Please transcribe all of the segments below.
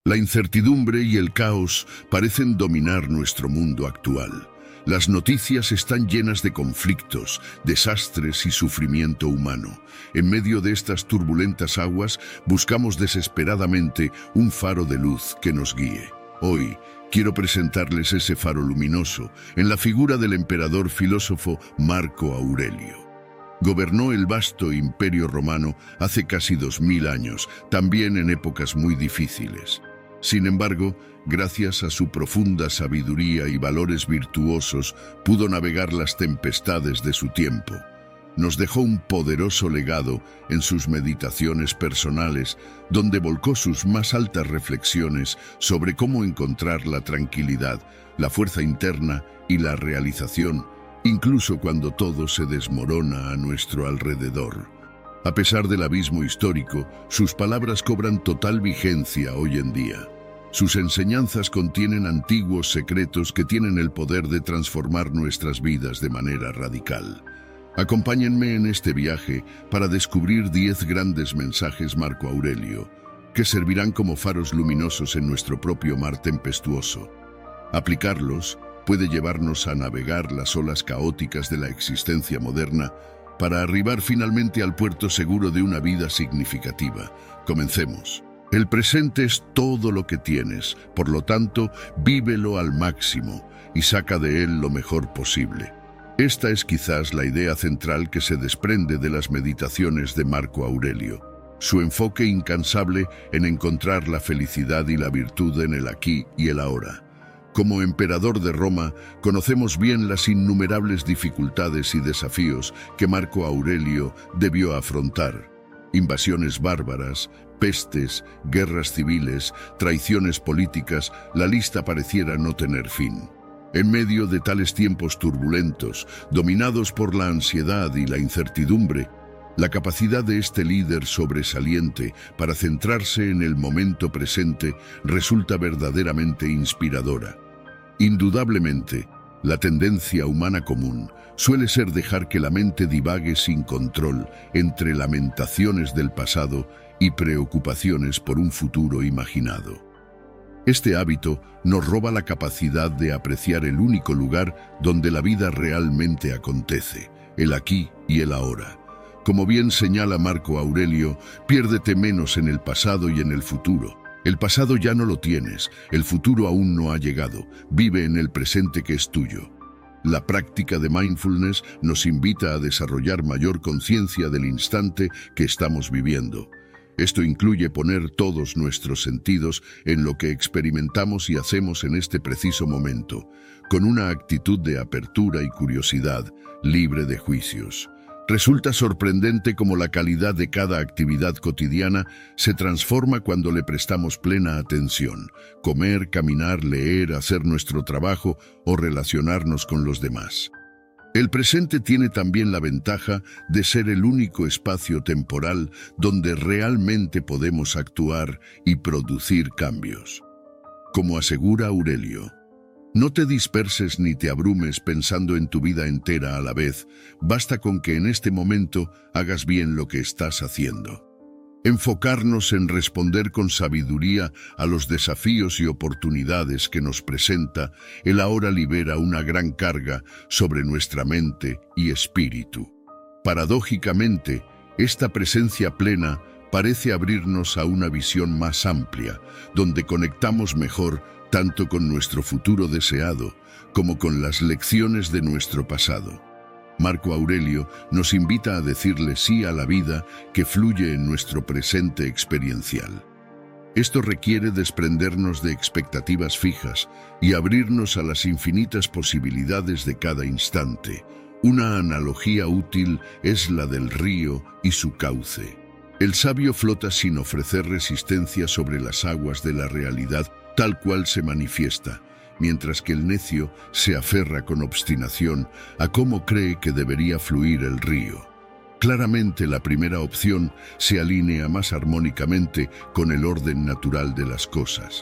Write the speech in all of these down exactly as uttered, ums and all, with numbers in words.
La incertidumbre y el caos parecen dominar nuestro mundo actual. Las noticias están llenas de conflictos, desastres y sufrimiento humano. En medio de estas turbulentas aguas, buscamos desesperadamente un faro de luz que nos guíe. Hoy, quiero presentarles ese faro luminoso en la figura del emperador filósofo Marco Aurelio. Gobernó el vasto imperio romano hace casi dos mil años, también en épocas muy difíciles. Sin embargo, gracias a su profunda sabiduría y valores virtuosos, pudo navegar las tempestades de su tiempo. Nos dejó un poderoso legado en sus meditaciones personales, donde volcó sus más altas reflexiones sobre cómo encontrar la tranquilidad, la fuerza interna y la realización, incluso cuando todo se desmorona a nuestro alrededor. A pesar del abismo histórico, sus palabras cobran total vigencia hoy en día. Sus enseñanzas contienen antiguos secretos que tienen el poder de transformar nuestras vidas de manera radical. Acompáñenme en este viaje para descubrir diez grandes mensajes Marco Aurelio, que servirán como faros luminosos en nuestro propio mar tempestuoso. Aplicarlos puede llevarnos a navegar las olas caóticas de la existencia moderna, para arribar finalmente al puerto seguro de una vida significativa. Comencemos. El presente es todo lo que tienes, por lo tanto, vívelo al máximo y saca de él lo mejor posible. Esta es quizás la idea central que se desprende de las meditaciones de Marco Aurelio. Su enfoque incansable en encontrar la felicidad y la virtud en el aquí y el ahora. Como emperador de Roma, conocemos bien las innumerables dificultades y desafíos que Marco Aurelio debió afrontar. Invasiones bárbaras, pestes, guerras civiles, traiciones políticas, la lista pareciera no tener fin. En medio de tales tiempos turbulentos, dominados por la ansiedad y la incertidumbre, la capacidad de este líder sobresaliente para centrarse en el momento presente resulta verdaderamente inspiradora. Indudablemente, la tendencia humana común suele ser dejar que la mente divague sin control entre lamentaciones del pasado y preocupaciones por un futuro imaginado. Este hábito nos roba la capacidad de apreciar el único lugar donde la vida realmente acontece, el aquí y el ahora. Como bien señala Marco Aurelio, piérdete menos en el pasado y en el futuro. El pasado ya no lo tienes, el futuro aún no ha llegado, vive en el presente que es tuyo. La práctica de mindfulness nos invita a desarrollar mayor conciencia del instante que estamos viviendo. Esto incluye poner todos nuestros sentidos en lo que experimentamos y hacemos en este preciso momento, con una actitud de apertura y curiosidad, libre de juicios. Resulta sorprendente cómo la calidad de cada actividad cotidiana se transforma cuando le prestamos plena atención. Comer, caminar, leer, hacer nuestro trabajo o relacionarnos con los demás. El presente tiene también la ventaja de ser el único espacio temporal donde realmente podemos actuar y producir cambios. Como asegura Aurelio, no te disperses ni te abrumes pensando en tu vida entera a la vez, basta con que en este momento hagas bien lo que estás haciendo. Enfocarnos en responder con sabiduría a los desafíos y oportunidades que nos presenta el ahora libera una gran carga sobre nuestra mente y espíritu. Paradójicamente, esta presencia plena parece abrirnos a una visión más amplia, donde conectamos mejor tanto con nuestro futuro deseado como con las lecciones de nuestro pasado. Marco Aurelio nos invita a decirle sí a la vida que fluye en nuestro presente experiencial. Esto requiere desprendernos de expectativas fijas y abrirnos a las infinitas posibilidades de cada instante. Una analogía útil es la del río y su cauce. El sabio flota sin ofrecer resistencia sobre las aguas de la realidad tal cual se manifiesta, mientras que el necio se aferra con obstinación a cómo cree que debería fluir el río. Claramente la primera opción se alinea más armónicamente con el orden natural de las cosas.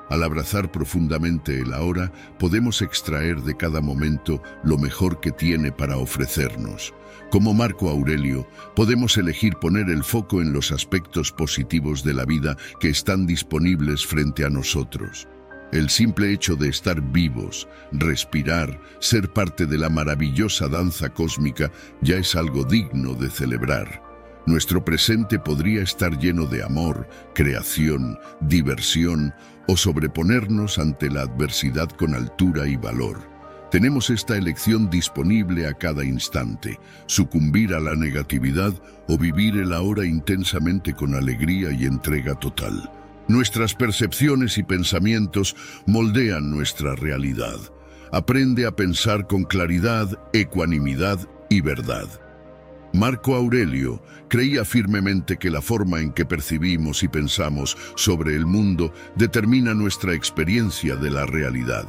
Al abrazar profundamente el ahora, podemos extraer de cada momento lo mejor que tiene para ofrecernos. Como Marco Aurelio, podemos elegir poner el foco en los aspectos positivos de la vida que están disponibles frente a nosotros. El simple hecho de estar vivos, respirar, ser parte de la maravillosa danza cósmica ya es algo digno de celebrar. Nuestro presente podría estar lleno de amor, creación, diversión o sobreponernos ante la adversidad con altura y valor. Tenemos esta elección disponible a cada instante, sucumbir a la negatividad o vivir el ahora intensamente con alegría y entrega total. Nuestras percepciones y pensamientos moldean nuestra realidad. Aprende a pensar con claridad, ecuanimidad y verdad. Marco Aurelio creía firmemente que la forma en que percibimos y pensamos sobre el mundo determina nuestra experiencia de la realidad.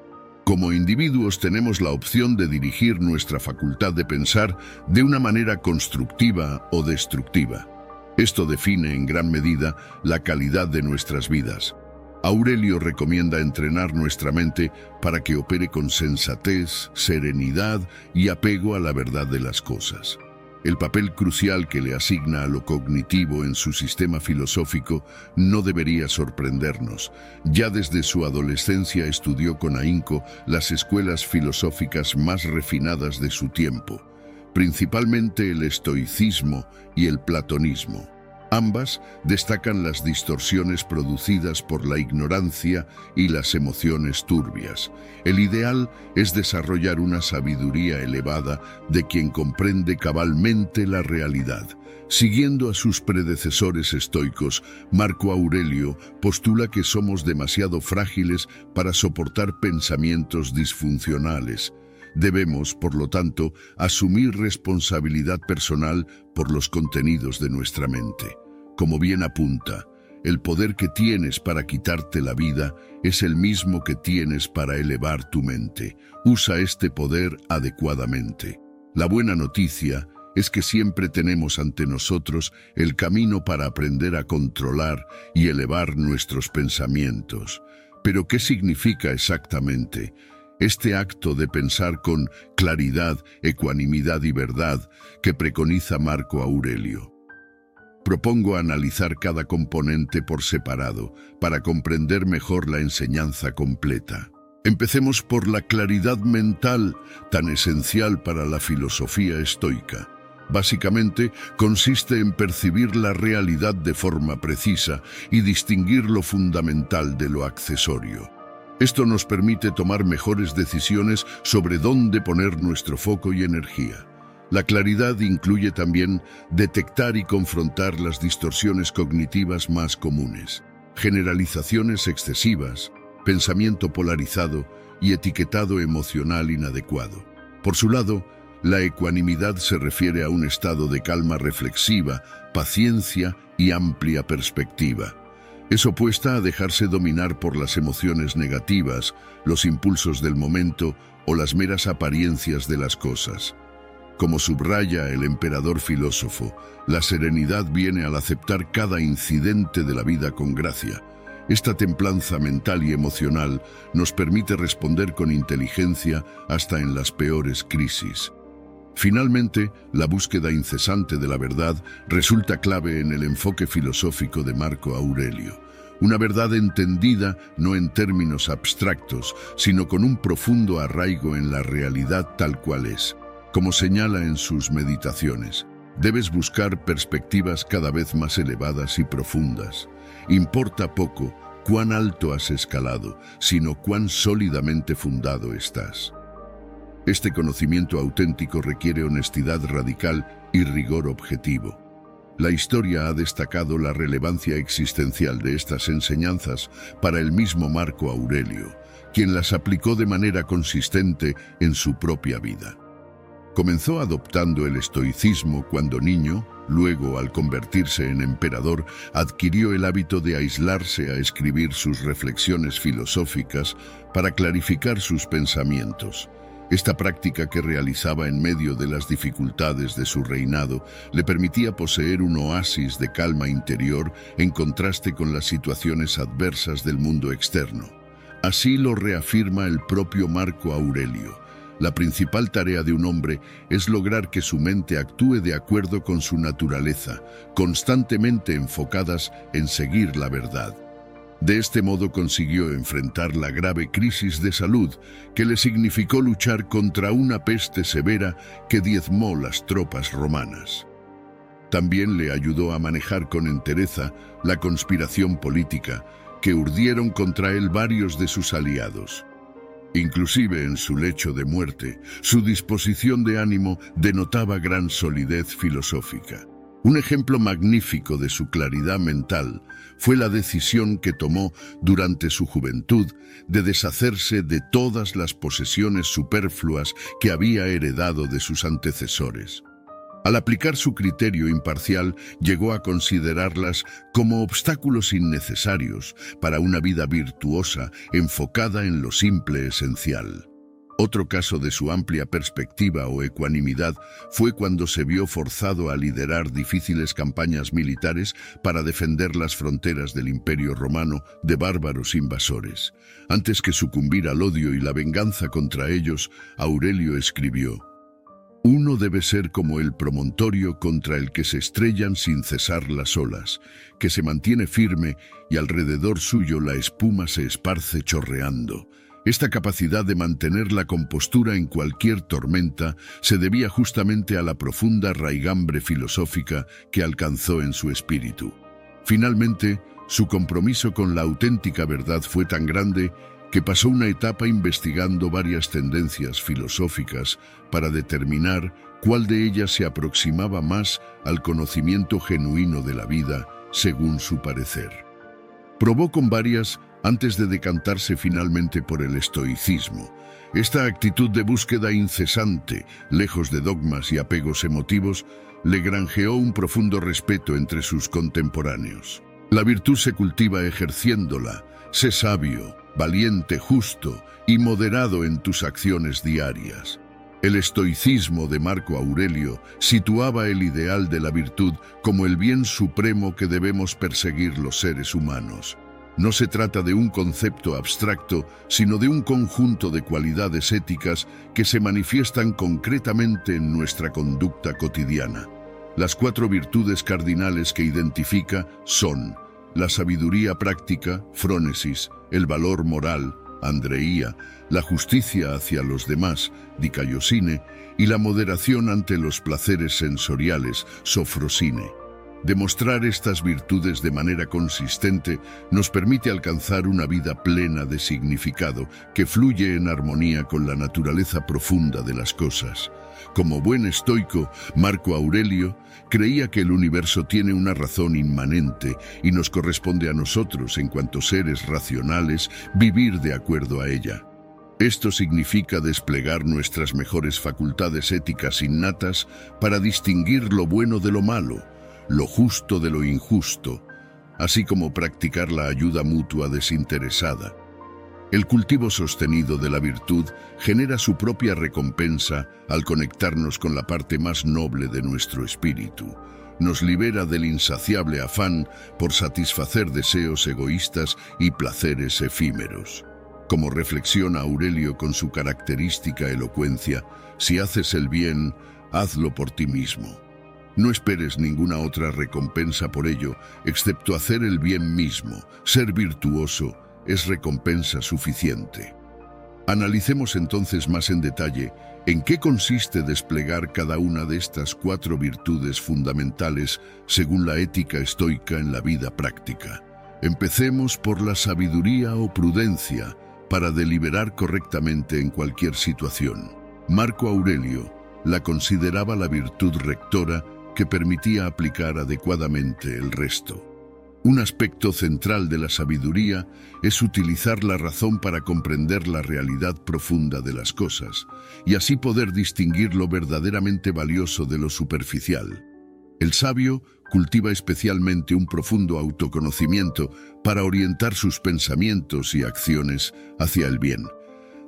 Como individuos tenemos la opción de dirigir nuestra facultad de pensar de una manera constructiva o destructiva. Esto define en gran medida la calidad de nuestras vidas. Aurelio recomienda entrenar nuestra mente para que opere con sensatez, serenidad y apego a la verdad de las cosas. El papel crucial que le asigna a lo cognitivo en su sistema filosófico no debería sorprendernos. Ya desde su adolescencia estudió con ahínco las escuelas filosóficas más refinadas de su tiempo, principalmente el estoicismo y el platonismo. Ambas destacan las distorsiones producidas por la ignorancia y las emociones turbias. El ideal es desarrollar una sabiduría elevada de quien comprende cabalmente la realidad. Siguiendo a sus predecesores estoicos, Marco Aurelio postula que somos demasiado frágiles para soportar pensamientos disfuncionales. Debemos, por lo tanto, asumir responsabilidad personal por los contenidos de nuestra mente. Como bien apunta, el poder que tienes para quitarte la vida es el mismo que tienes para elevar tu mente. Usa este poder adecuadamente. La buena noticia es que siempre tenemos ante nosotros el camino para aprender a controlar y elevar nuestros pensamientos. ¿Pero qué significa exactamente este acto de pensar con claridad, ecuanimidad y verdad que preconiza Marco Aurelio? Propongo analizar cada componente por separado para comprender mejor la enseñanza completa. Empecemos por la claridad mental, tan esencial para la filosofía estoica. Básicamente, consiste en percibir la realidad de forma precisa y distinguir lo fundamental de lo accesorio. Esto nos permite tomar mejores decisiones sobre dónde poner nuestro foco y energía. La claridad incluye también detectar y confrontar las distorsiones cognitivas más comunes, generalizaciones excesivas, pensamiento polarizado y etiquetado emocional inadecuado. Por su lado, la ecuanimidad se refiere a un estado de calma reflexiva, paciencia y amplia perspectiva. Es opuesta a dejarse dominar por las emociones negativas, los impulsos del momento o las meras apariencias de las cosas. Como subraya el emperador filósofo, la serenidad viene al aceptar cada incidente de la vida con gracia. Esta templanza mental y emocional nos permite responder con inteligencia hasta en las peores crisis. Finalmente, la búsqueda incesante de la verdad resulta clave en el enfoque filosófico de Marco Aurelio. Una verdad entendida no en términos abstractos, sino con un profundo arraigo en la realidad tal cual es. Como señala en sus meditaciones, debes buscar perspectivas cada vez más elevadas y profundas. Importa poco cuán alto has escalado, sino cuán sólidamente fundado estás. Este conocimiento auténtico requiere honestidad radical y rigor objetivo. La historia ha destacado la relevancia existencial de estas enseñanzas para el mismo Marco Aurelio, quien las aplicó de manera consistente en su propia vida. Comenzó adoptando el estoicismo cuando niño, luego, al convertirse en emperador, adquirió el hábito de aislarse a escribir sus reflexiones filosóficas para clarificar sus pensamientos. Esta práctica que realizaba en medio de las dificultades de su reinado le permitía poseer un oasis de calma interior en contraste con las situaciones adversas del mundo externo. Así lo reafirma el propio Marco Aurelio. La principal tarea de un hombre es lograr que su mente actúe de acuerdo con su naturaleza, constantemente enfocadas en seguir la verdad. De este modo consiguió enfrentar la grave crisis de salud que le significó luchar contra una peste severa que diezmó las tropas romanas. También le ayudó a manejar con entereza la conspiración política que urdieron contra él varios de sus aliados. Inclusive en su lecho de muerte, su disposición de ánimo denotaba gran solidez filosófica. Un ejemplo magnífico de su claridad mental fue la decisión que tomó durante su juventud de deshacerse de todas las posesiones superfluas que había heredado de sus antecesores. Al aplicar su criterio imparcial, llegó a considerarlas como obstáculos innecesarios para una vida virtuosa enfocada en lo simple esencial. Otro caso de su amplia perspectiva o ecuanimidad fue cuando se vio forzado a liderar difíciles campañas militares para defender las fronteras del Imperio Romano de bárbaros invasores. Antes que sucumbir al odio y la venganza contra ellos, Aurelio escribió: «Uno debe ser como el promontorio contra el que se estrellan sin cesar las olas, que se mantiene firme y alrededor suyo la espuma se esparce chorreando». Esta capacidad de mantener la compostura en cualquier tormenta se debía justamente a la profunda raigambre filosófica que alcanzó en su espíritu. Finalmente, su compromiso con la auténtica verdad fue tan grande que pasó una etapa investigando varias tendencias filosóficas para determinar cuál de ellas se aproximaba más al conocimiento genuino de la vida, según su parecer. Probó con varias antes de decantarse finalmente por el estoicismo. Esta actitud de búsqueda incesante, lejos de dogmas y apegos emotivos, le granjeó un profundo respeto entre sus contemporáneos. La virtud se cultiva ejerciéndola. Sé sabio, valiente, justo y moderado en tus acciones diarias. El estoicismo de Marco Aurelio situaba el ideal de la virtud como el bien supremo que debemos perseguir los seres humanos. No se trata de un concepto abstracto, sino de un conjunto de cualidades éticas que se manifiestan concretamente en nuestra conducta cotidiana. Las cuatro virtudes cardinales que identifica son la sabiduría práctica, frónesis, el valor moral, andreía, la justicia hacia los demás, dikaiosine, y la moderación ante los placeres sensoriales, sofrosine. Demostrar estas virtudes de manera consistente nos permite alcanzar una vida plena de significado que fluye en armonía con la naturaleza profunda de las cosas. Como buen estoico, Marco Aurelio creía que el universo tiene una razón inmanente y nos corresponde a nosotros, en cuanto seres racionales, vivir de acuerdo a ella. Esto significa desplegar nuestras mejores facultades éticas innatas para distinguir lo bueno de lo malo, lo justo de lo injusto, así como practicar la ayuda mutua desinteresada. El cultivo sostenido de la virtud genera su propia recompensa al conectarnos con la parte más noble de nuestro espíritu. Nos libera del insaciable afán por satisfacer deseos egoístas y placeres efímeros. Como reflexiona Aurelio con su característica elocuencia, si haces el bien, hazlo por ti mismo. No esperes ninguna otra recompensa por ello, excepto hacer el bien mismo. Ser virtuoso es recompensa suficiente. Analicemos entonces más en detalle en qué consiste desplegar cada una de estas cuatro virtudes fundamentales según la ética estoica en la vida práctica. Empecemos por la sabiduría o prudencia para deliberar correctamente en cualquier situación. Marco Aurelio la consideraba la virtud rectora que permitía aplicar adecuadamente el resto. Un aspecto central de la sabiduría es utilizar la razón para comprender la realidad profunda de las cosas y así poder distinguir lo verdaderamente valioso de lo superficial. El sabio cultiva especialmente un profundo autoconocimiento para orientar sus pensamientos y acciones hacia el bien.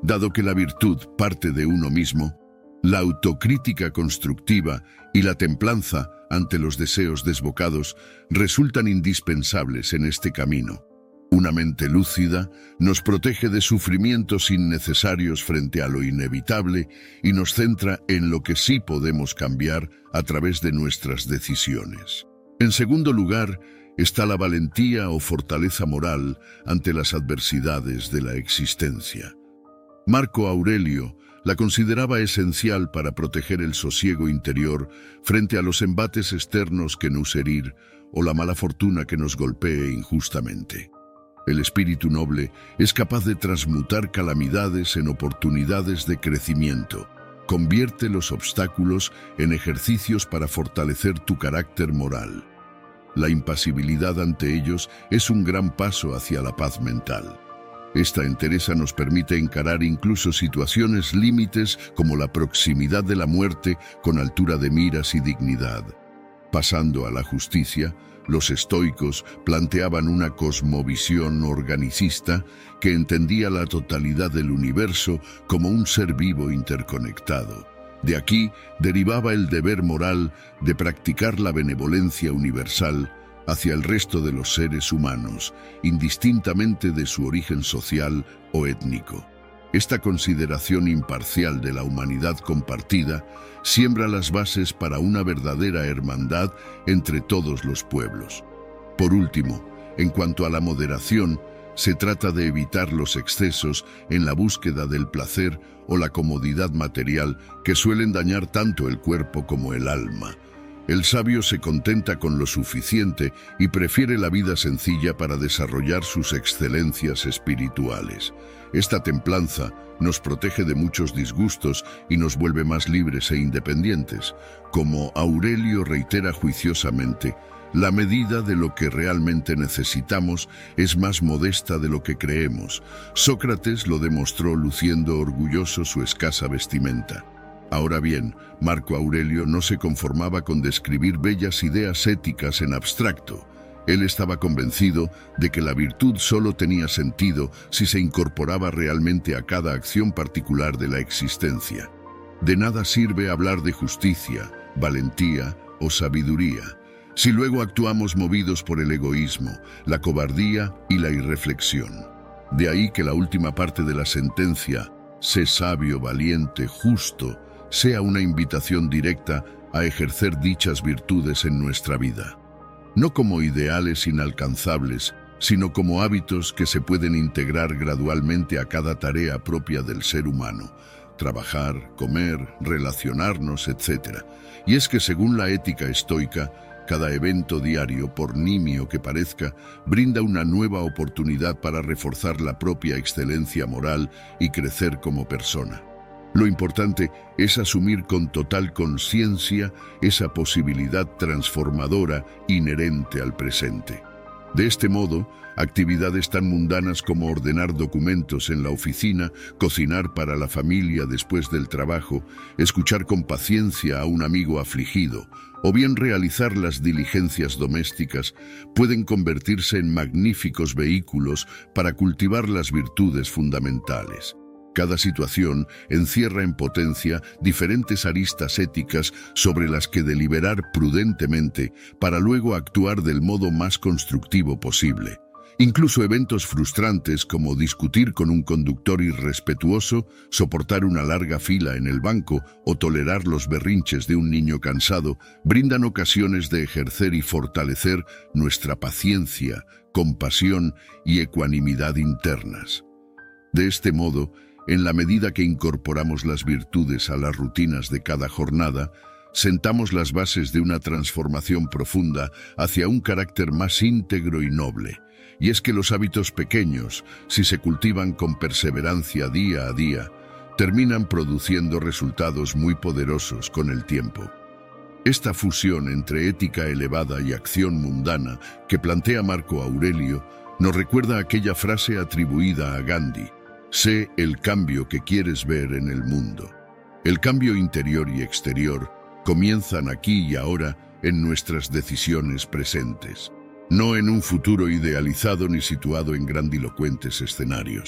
Dado que la virtud parte de uno mismo, la autocrítica constructiva y la templanza ante los deseos desbocados resultan indispensables en este camino. Una mente lúcida nos protege de sufrimientos innecesarios frente a lo inevitable y nos centra en lo que sí podemos cambiar a través de nuestras decisiones. En segundo lugar, está la valentía o fortaleza moral ante las adversidades de la existencia. Marco Aurelio la consideraba esencial para proteger el sosiego interior frente a los embates externos que nos herir o la mala fortuna que nos golpee injustamente. El espíritu noble es capaz de transmutar calamidades en oportunidades de crecimiento. Convierte los obstáculos en ejercicios para fortalecer tu carácter moral. La impasibilidad ante ellos es un gran paso hacia la paz mental. Esta entereza nos permite encarar incluso situaciones límites como la proximidad de la muerte con altura de miras y dignidad. Pasando a la justicia, los estoicos planteaban una cosmovisión organicista que entendía la totalidad del universo como un ser vivo interconectado. De aquí derivaba el deber moral de practicar la benevolencia universal hacia el resto de los seres humanos, indistintamente de su origen social o étnico. Esta consideración imparcial de la humanidad compartida siembra las bases para una verdadera hermandad entre todos los pueblos. Por último, en cuanto a la moderación, se trata de evitar los excesos en la búsqueda del placer o la comodidad material que suelen dañar tanto el cuerpo como el alma. El sabio se contenta con lo suficiente y prefiere la vida sencilla para desarrollar sus excelencias espirituales. Esta templanza nos protege de muchos disgustos y nos vuelve más libres e independientes. Como Aurelio reitera juiciosamente, la medida de lo que realmente necesitamos es más modesta de lo que creemos. Sócrates lo demostró luciendo orgulloso su escasa vestimenta. Ahora bien, Marco Aurelio no se conformaba con describir bellas ideas éticas en abstracto. Él estaba convencido de que la virtud solo tenía sentido si se incorporaba realmente a cada acción particular de la existencia. De nada sirve hablar de justicia, valentía o sabiduría si luego actuamos movidos por el egoísmo, la cobardía y la irreflexión. De ahí que la última parte de la sentencia, sé sabio, valiente, justo, sea una invitación directa a ejercer dichas virtudes en nuestra vida. No como ideales inalcanzables, sino como hábitos que se pueden integrar gradualmente a cada tarea propia del ser humano. Trabajar, comer, relacionarnos, etcétera. Y es que según la ética estoica, cada evento diario, por nimio que parezca, brinda una nueva oportunidad para reforzar la propia excelencia moral y crecer como persona. Lo importante es asumir con total conciencia esa posibilidad transformadora inherente al presente. De este modo, actividades tan mundanas como ordenar documentos en la oficina, cocinar para la familia después del trabajo, escuchar con paciencia a un amigo afligido, o bien realizar las diligencias domésticas, pueden convertirse en magníficos vehículos para cultivar las virtudes fundamentales. Cada situación encierra en potencia diferentes aristas éticas sobre las que deliberar prudentemente para luego actuar del modo más constructivo posible. Incluso eventos frustrantes como discutir con un conductor irrespetuoso, soportar una larga fila en el banco o tolerar los berrinches de un niño cansado brindan ocasiones de ejercer y fortalecer nuestra paciencia, compasión y ecuanimidad internas. De este modo, en la medida que incorporamos las virtudes a las rutinas de cada jornada, sentamos las bases de una transformación profunda hacia un carácter más íntegro y noble. Y es que los hábitos pequeños, si se cultivan con perseverancia día a día, terminan produciendo resultados muy poderosos con el tiempo. Esta fusión entre ética elevada y acción mundana que plantea Marco Aurelio nos recuerda aquella frase atribuida a Gandhi: sé el cambio que quieres ver en el mundo. El cambio interior y exterior comienzan aquí y ahora en nuestras decisiones presentes, no en un futuro idealizado ni situado en grandilocuentes escenarios.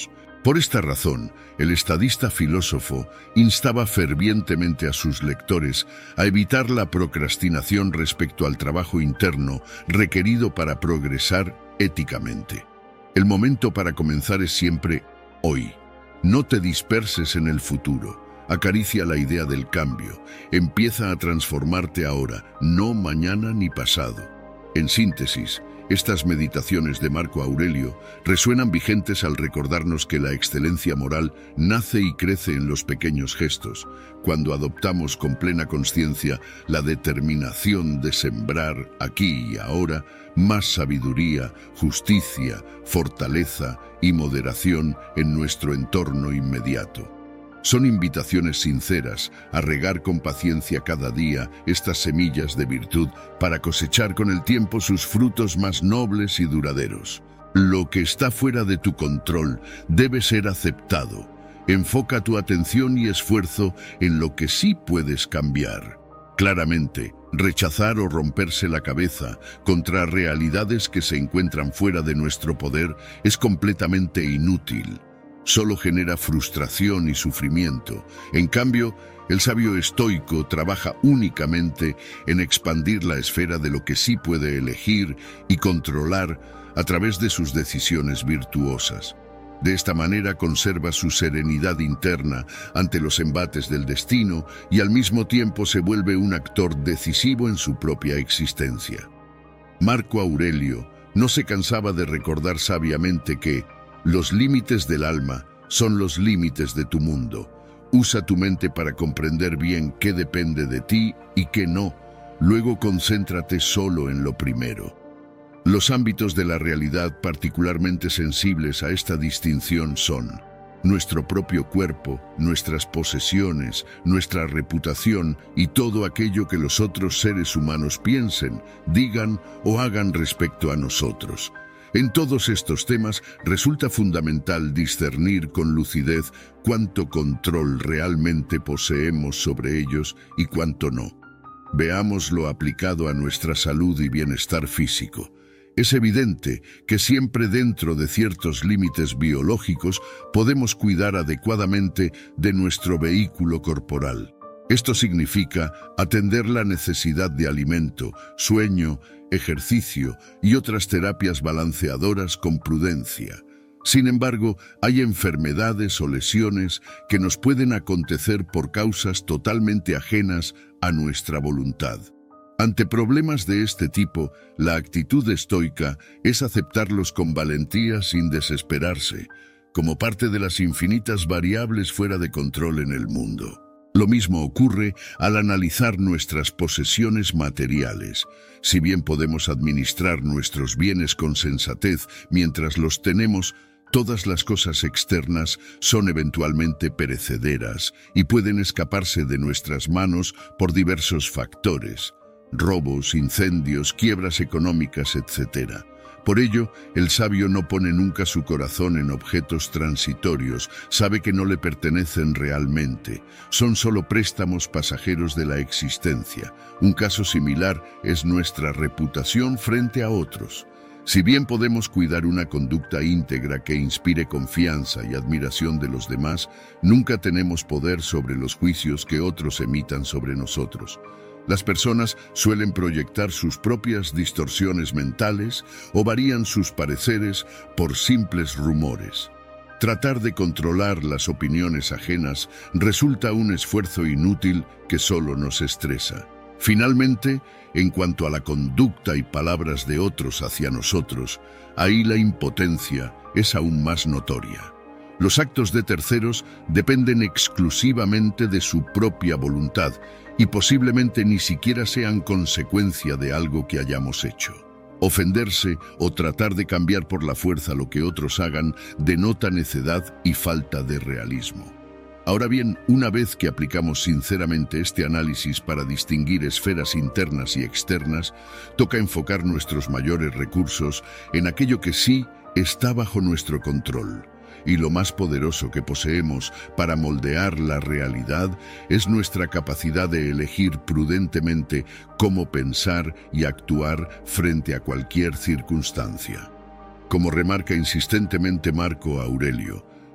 Por esta razón, el estadista filósofo instaba fervientemente a sus lectores a evitar la procrastinación respecto al trabajo interno requerido para progresar éticamente. El momento para comenzar es siempre hoy. No te disperses en el futuro. Acaricia la idea del cambio. Empieza a transformarte ahora, no mañana ni pasado. En síntesis, estas meditaciones de Marco Aurelio resuenan vigentes al recordarnos que la excelencia moral nace y crece en los pequeños gestos, cuando adoptamos con plena conciencia la determinación de sembrar aquí y ahora más sabiduría, justicia, fortaleza y moderación en nuestro entorno inmediato. Son invitaciones sinceras a regar con paciencia cada día estas semillas de virtud para cosechar con el tiempo sus frutos más nobles y duraderos. Lo que está fuera de tu control debe ser aceptado. Enfoca tu atención y esfuerzo en lo que sí puedes cambiar. Claramente, rechazar o romperse la cabeza contra realidades que se encuentran fuera de nuestro poder es completamente inútil. Solo genera frustración y sufrimiento. En cambio, el sabio estoico trabaja únicamente en expandir la esfera de lo que sí puede elegir y controlar a través de sus decisiones virtuosas. De esta manera conserva su serenidad interna ante los embates del destino y al mismo tiempo se vuelve un actor decisivo en su propia existencia. Marco Aurelio no se cansaba de recordar sabiamente que los límites del alma son los límites de tu mundo. Usa tu mente para comprender bien qué depende de ti y qué no. Luego concéntrate solo en lo primero. Los ámbitos de la realidad particularmente sensibles a esta distinción son nuestro propio cuerpo, nuestras posesiones, nuestra reputación y todo aquello que los otros seres humanos piensen, digan o hagan respecto a nosotros. En todos estos temas resulta fundamental discernir con lucidez cuánto control realmente poseemos sobre ellos y cuánto no. Veámoslo aplicado a nuestra salud y bienestar físico. Es evidente que siempre dentro de ciertos límites biológicos podemos cuidar adecuadamente de nuestro vehículo corporal. Esto significa atender la necesidad de alimento, sueño, ejercicio y otras terapias balanceadoras con prudencia. Sin embargo, hay enfermedades o lesiones que nos pueden acontecer por causas totalmente ajenas a nuestra voluntad. Ante problemas de este tipo, la actitud estoica es aceptarlos con valentía sin desesperarse, como parte de las infinitas variables fuera de control en el mundo. Lo mismo ocurre al analizar nuestras posesiones materiales. Si bien podemos administrar nuestros bienes con sensatez mientras los tenemos, todas las cosas externas son eventualmente perecederas y pueden escaparse de nuestras manos por diversos factores: robos, incendios, quiebras económicas, etcétera. Por ello, el sabio no pone nunca su corazón en objetos transitorios, sabe que no le pertenecen realmente, son solo préstamos pasajeros de la existencia. Un caso similar es nuestra reputación frente a otros. Si bien podemos cuidar una conducta íntegra que inspire confianza y admiración de los demás, nunca tenemos poder sobre los juicios que otros emitan sobre nosotros. Las personas suelen proyectar sus propias distorsiones mentales o varían sus pareceres por simples rumores. Tratar de controlar las opiniones ajenas resulta un esfuerzo inútil que solo nos estresa. Finalmente, en cuanto a la conducta y palabras de otros hacia nosotros, ahí la impotencia es aún más notoria. Los actos de terceros dependen exclusivamente de su propia voluntad y posiblemente ni siquiera sean consecuencia de algo que hayamos hecho. Ofenderse o tratar de cambiar por la fuerza lo que otros hagan denota necedad y falta de realismo. Ahora bien, una vez que aplicamos sinceramente este análisis para distinguir esferas internas y externas, toca enfocar nuestros mayores recursos en aquello que sí está bajo nuestro control. Y lo más poderoso que poseemos para moldear la realidad es nuestra capacidad de elegir prudentemente cómo pensar y actuar frente a cualquier circunstancia. Como remarca insistentemente Marco Aurelio,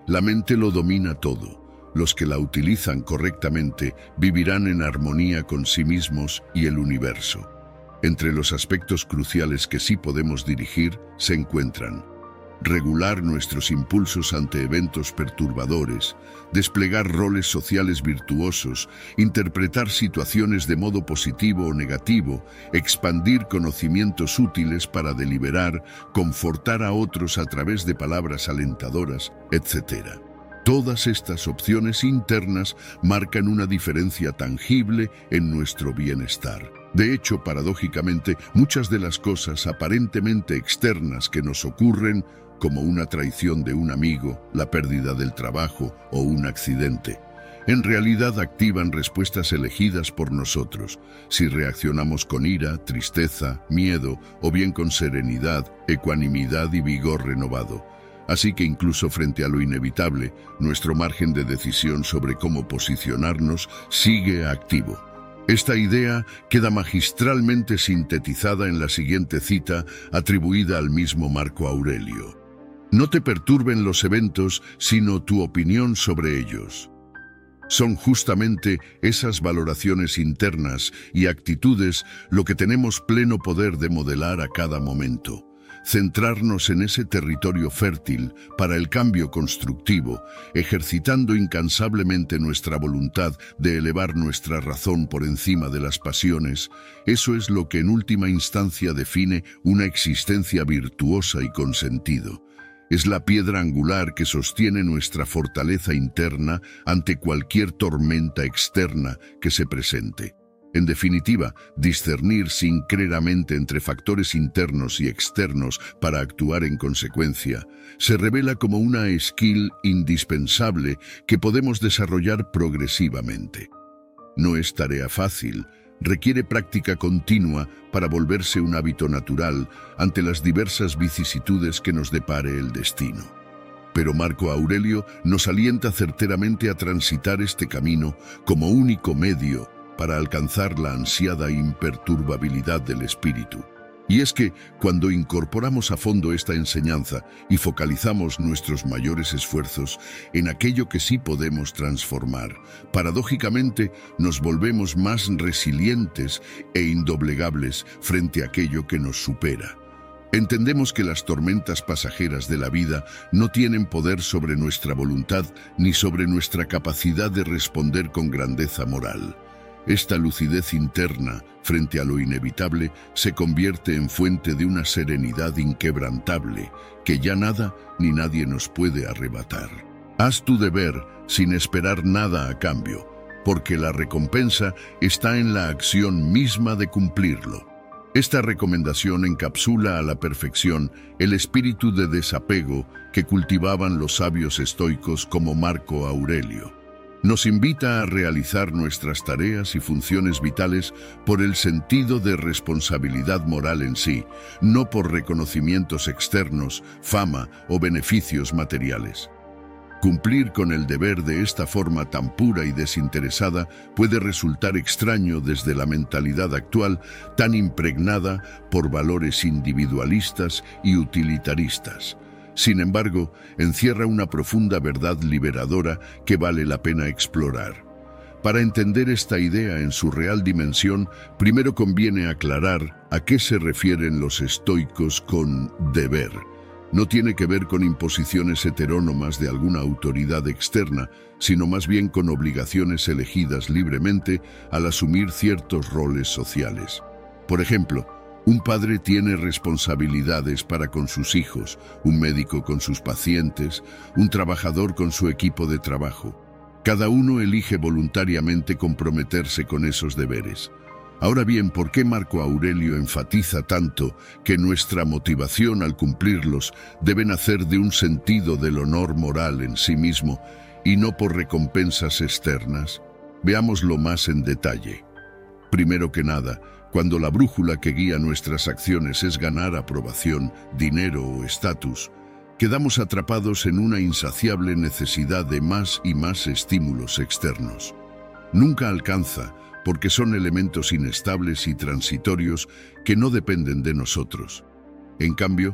La mente lo domina todo. Los que la utilizan correctamente vivirán en armonía con sí mismos y el universo. Entre los aspectos cruciales que sí podemos dirigir se encuentran regular nuestros impulsos ante eventos perturbadores, desplegar roles sociales virtuosos, interpretar situaciones de modo positivo o negativo, expandir conocimientos útiles para deliberar, confortar a otros a través de palabras alentadoras, etcétera. Todas estas opciones internas marcan una diferencia tangible en nuestro bienestar. De hecho, paradójicamente, muchas de las cosas aparentemente externas que nos ocurren, como una traición de un amigo, la pérdida del trabajo o un accidente, en realidad activan respuestas elegidas por nosotros, si reaccionamos con ira, tristeza, miedo o bien con serenidad, ecuanimidad y vigor renovado. Así que incluso frente a lo inevitable, nuestro margen de decisión sobre cómo posicionarnos sigue activo. Esta idea queda magistralmente sintetizada en la siguiente cita atribuida al mismo Marco Aurelio. No te perturben los eventos, sino tu opinión sobre ellos. Son justamente esas valoraciones internas y actitudes lo que tenemos pleno poder de modelar a cada momento. Centrarnos en ese territorio fértil para el cambio constructivo, ejercitando incansablemente nuestra voluntad de elevar nuestra razón por encima de las pasiones, eso es lo que en última instancia define una existencia virtuosa y con sentido. Es la piedra angular que sostiene nuestra fortaleza interna ante cualquier tormenta externa que se presente. En definitiva, discernir sincreramente entre factores internos y externos para actuar en consecuencia se revela como una skill indispensable que podemos desarrollar progresivamente. No es tarea fácil, requiere práctica continua para volverse un hábito natural ante las diversas vicisitudes que nos depare el destino. Pero Marco Aurelio nos alienta certeramente a transitar este camino como único medio para alcanzar la ansiada imperturbabilidad del espíritu. Y es que, cuando incorporamos a fondo esta enseñanza y focalizamos nuestros mayores esfuerzos en aquello que sí podemos transformar, paradójicamente nos volvemos más resilientes e indoblegables frente a aquello que nos supera. Entendemos que las tormentas pasajeras de la vida no tienen poder sobre nuestra voluntad ni sobre nuestra capacidad de responder con grandeza moral. Esta lucidez interna, frente a lo inevitable, se convierte en fuente de una serenidad inquebrantable, que ya nada ni nadie nos puede arrebatar. Haz tu deber sin esperar nada a cambio, porque la recompensa está en la acción misma de cumplirlo. Esta recomendación encapsula a la perfección el espíritu de desapego que cultivaban los sabios estoicos como Marco Aurelio. Nos invita a realizar nuestras tareas y funciones vitales por el sentido de responsabilidad moral en sí, no por reconocimientos externos, fama o beneficios materiales. Cumplir con el deber de esta forma tan pura y desinteresada puede resultar extraño desde la mentalidad actual tan impregnada por valores individualistas y utilitaristas. Sin embargo, encierra una profunda verdad liberadora que vale la pena explorar. Para entender esta idea en su real dimensión, primero conviene aclarar a qué se refieren los estoicos con deber. No tiene que ver con imposiciones heterónomas de alguna autoridad externa, sino más bien con obligaciones elegidas libremente al asumir ciertos roles sociales. Por ejemplo, un padre tiene responsabilidades para con sus hijos, un médico con sus pacientes, un trabajador con su equipo de trabajo. Cada uno elige voluntariamente comprometerse con esos deberes. Ahora bien, ¿por qué Marco Aurelio enfatiza tanto que nuestra motivación al cumplirlos debe nacer de un sentido del honor moral en sí mismo y no por recompensas externas? Veámoslo más en detalle. Primero que nada, cuando la brújula que guía nuestras acciones es ganar aprobación, dinero o estatus, quedamos atrapados en una insaciable necesidad de más y más estímulos externos. Nunca alcanza, porque son elementos inestables y transitorios que no dependen de nosotros. En cambio,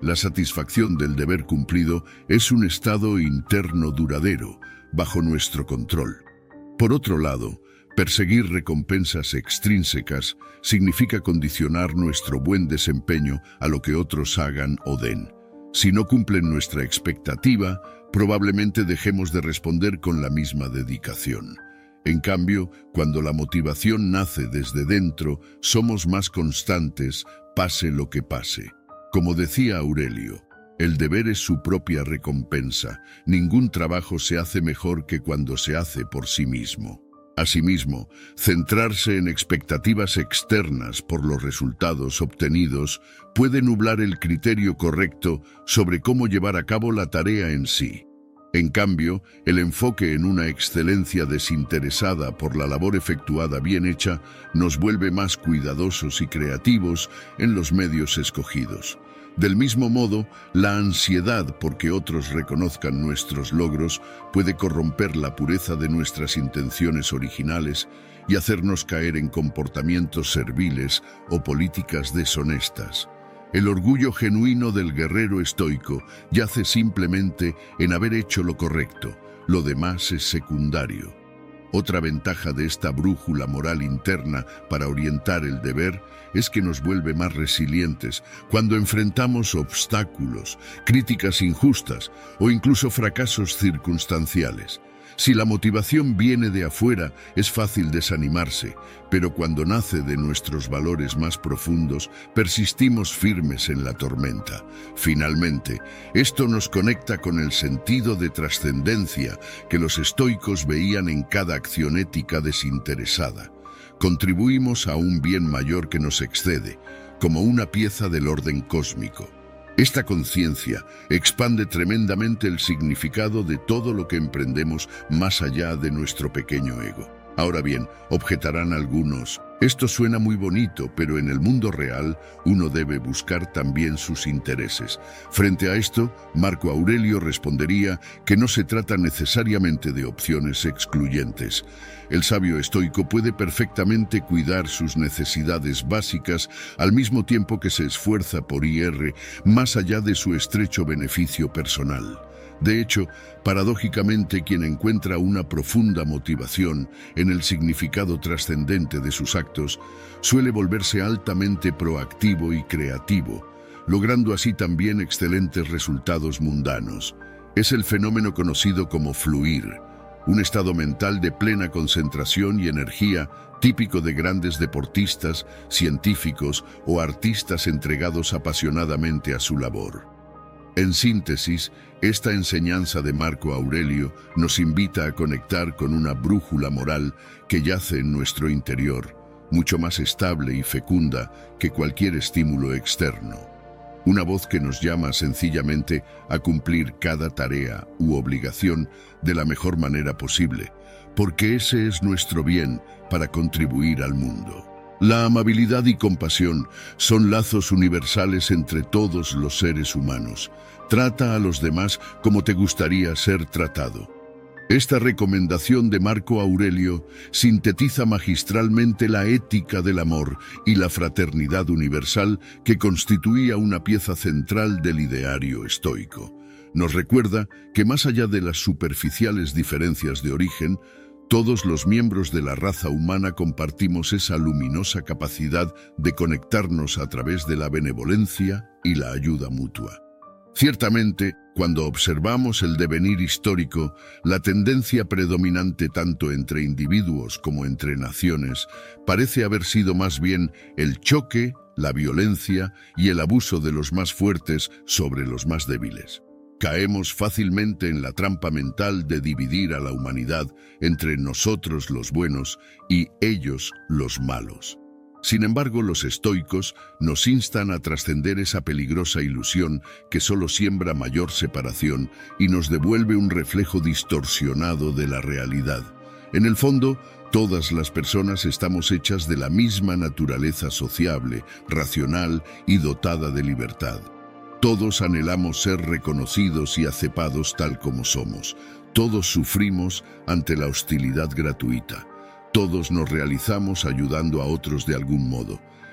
La satisfacción del deber cumplido es un estado interno duradero, bajo nuestro control. Por otro lado, perseguir recompensas extrínsecas significa condicionar nuestro buen desempeño a lo que otros hagan o den. Si no cumplen nuestra expectativa, probablemente dejemos de responder con la misma dedicación. En cambio, cuando la motivación nace desde dentro, somos más constantes, pase lo que pase. Como decía Aurelio, el deber es su propia recompensa. Ningún trabajo se hace mejor que cuando se hace por sí mismo. Asimismo, centrarse en expectativas externas por los resultados obtenidos puede nublar el criterio correcto sobre cómo llevar a cabo la tarea en sí. En cambio, el enfoque en una excelencia desinteresada por la labor efectuada bien hecha nos vuelve más cuidadosos y creativos en los medios escogidos. Del mismo modo, la ansiedad por que otros reconozcan nuestros logros puede corromper la pureza de nuestras intenciones originales y hacernos caer en comportamientos serviles o políticas deshonestas. El orgullo genuino del guerrero estoico yace simplemente en haber hecho lo correcto, lo demás es secundario. Otra ventaja de esta brújula moral interna para orientar el deber es que nos vuelve más resilientes cuando enfrentamos obstáculos, críticas injustas o incluso fracasos circunstanciales. Si la motivación viene de afuera, es fácil desanimarse, pero cuando nace de nuestros valores más profundos, persistimos firmes en la tormenta. Finalmente, esto nos conecta con el sentido de trascendencia que los estoicos veían en cada acción ética desinteresada. Contribuimos a un bien mayor que nos excede, como una pieza del orden cósmico. Esta conciencia expande tremendamente el significado de todo lo que emprendemos más allá de nuestro pequeño ego. Ahora bien, objetarán algunos, esto suena muy bonito, pero en el mundo real uno debe buscar también sus intereses. Frente a esto, Marco Aurelio respondería que no se trata necesariamente de opciones excluyentes. El sabio estoico puede perfectamente cuidar sus necesidades básicas al mismo tiempo que se esfuerza por ir más allá de su estrecho beneficio personal. De hecho, paradójicamente, quien encuentra una profunda motivación en el significado trascendente de sus actos, suele volverse altamente proactivo y creativo, logrando así también excelentes resultados mundanos. Es el fenómeno conocido como fluir, un estado mental de plena concentración y energía típico de grandes deportistas, científicos o artistas entregados apasionadamente a su labor. En síntesis, esta enseñanza de Marco Aurelio nos invita a conectar con una brújula moral que yace en nuestro interior, mucho más estable y fecunda que cualquier estímulo externo. Una voz que nos llama sencillamente a cumplir cada tarea u obligación de la mejor manera posible, porque ese es nuestro bien para contribuir al mundo. La amabilidad y compasión son lazos universales entre todos los seres humanos. Trata a los demás como te gustaría ser tratado. Esta recomendación de Marco Aurelio sintetiza magistralmente la ética del amor y la fraternidad universal que constituía una pieza central del ideario estoico. Nos recuerda que más allá de las superficiales diferencias de origen, todos los miembros de la raza humana compartimos esa luminosa capacidad de conectarnos a través de la benevolencia y la ayuda mutua. Ciertamente, cuando observamos el devenir histórico, la tendencia predominante tanto entre individuos como entre naciones parece haber sido más bien el choque, la violencia y el abuso de los más fuertes sobre los más débiles. Caemos fácilmente en la trampa mental de dividir a la humanidad entre nosotros los buenos y ellos los malos. Sin embargo, los estoicos nos instan a trascender esa peligrosa ilusión que solo siembra mayor separación y nos devuelve un reflejo distorsionado de la realidad. En el fondo, todas las personas estamos hechas de la misma naturaleza sociable, racional y dotada de libertad. Todos anhelamos ser reconocidos y aceptados tal como somos. Todos sufrimos ante la hostilidad gratuita. Todos nos realizamos ayudando a otros de algún modo.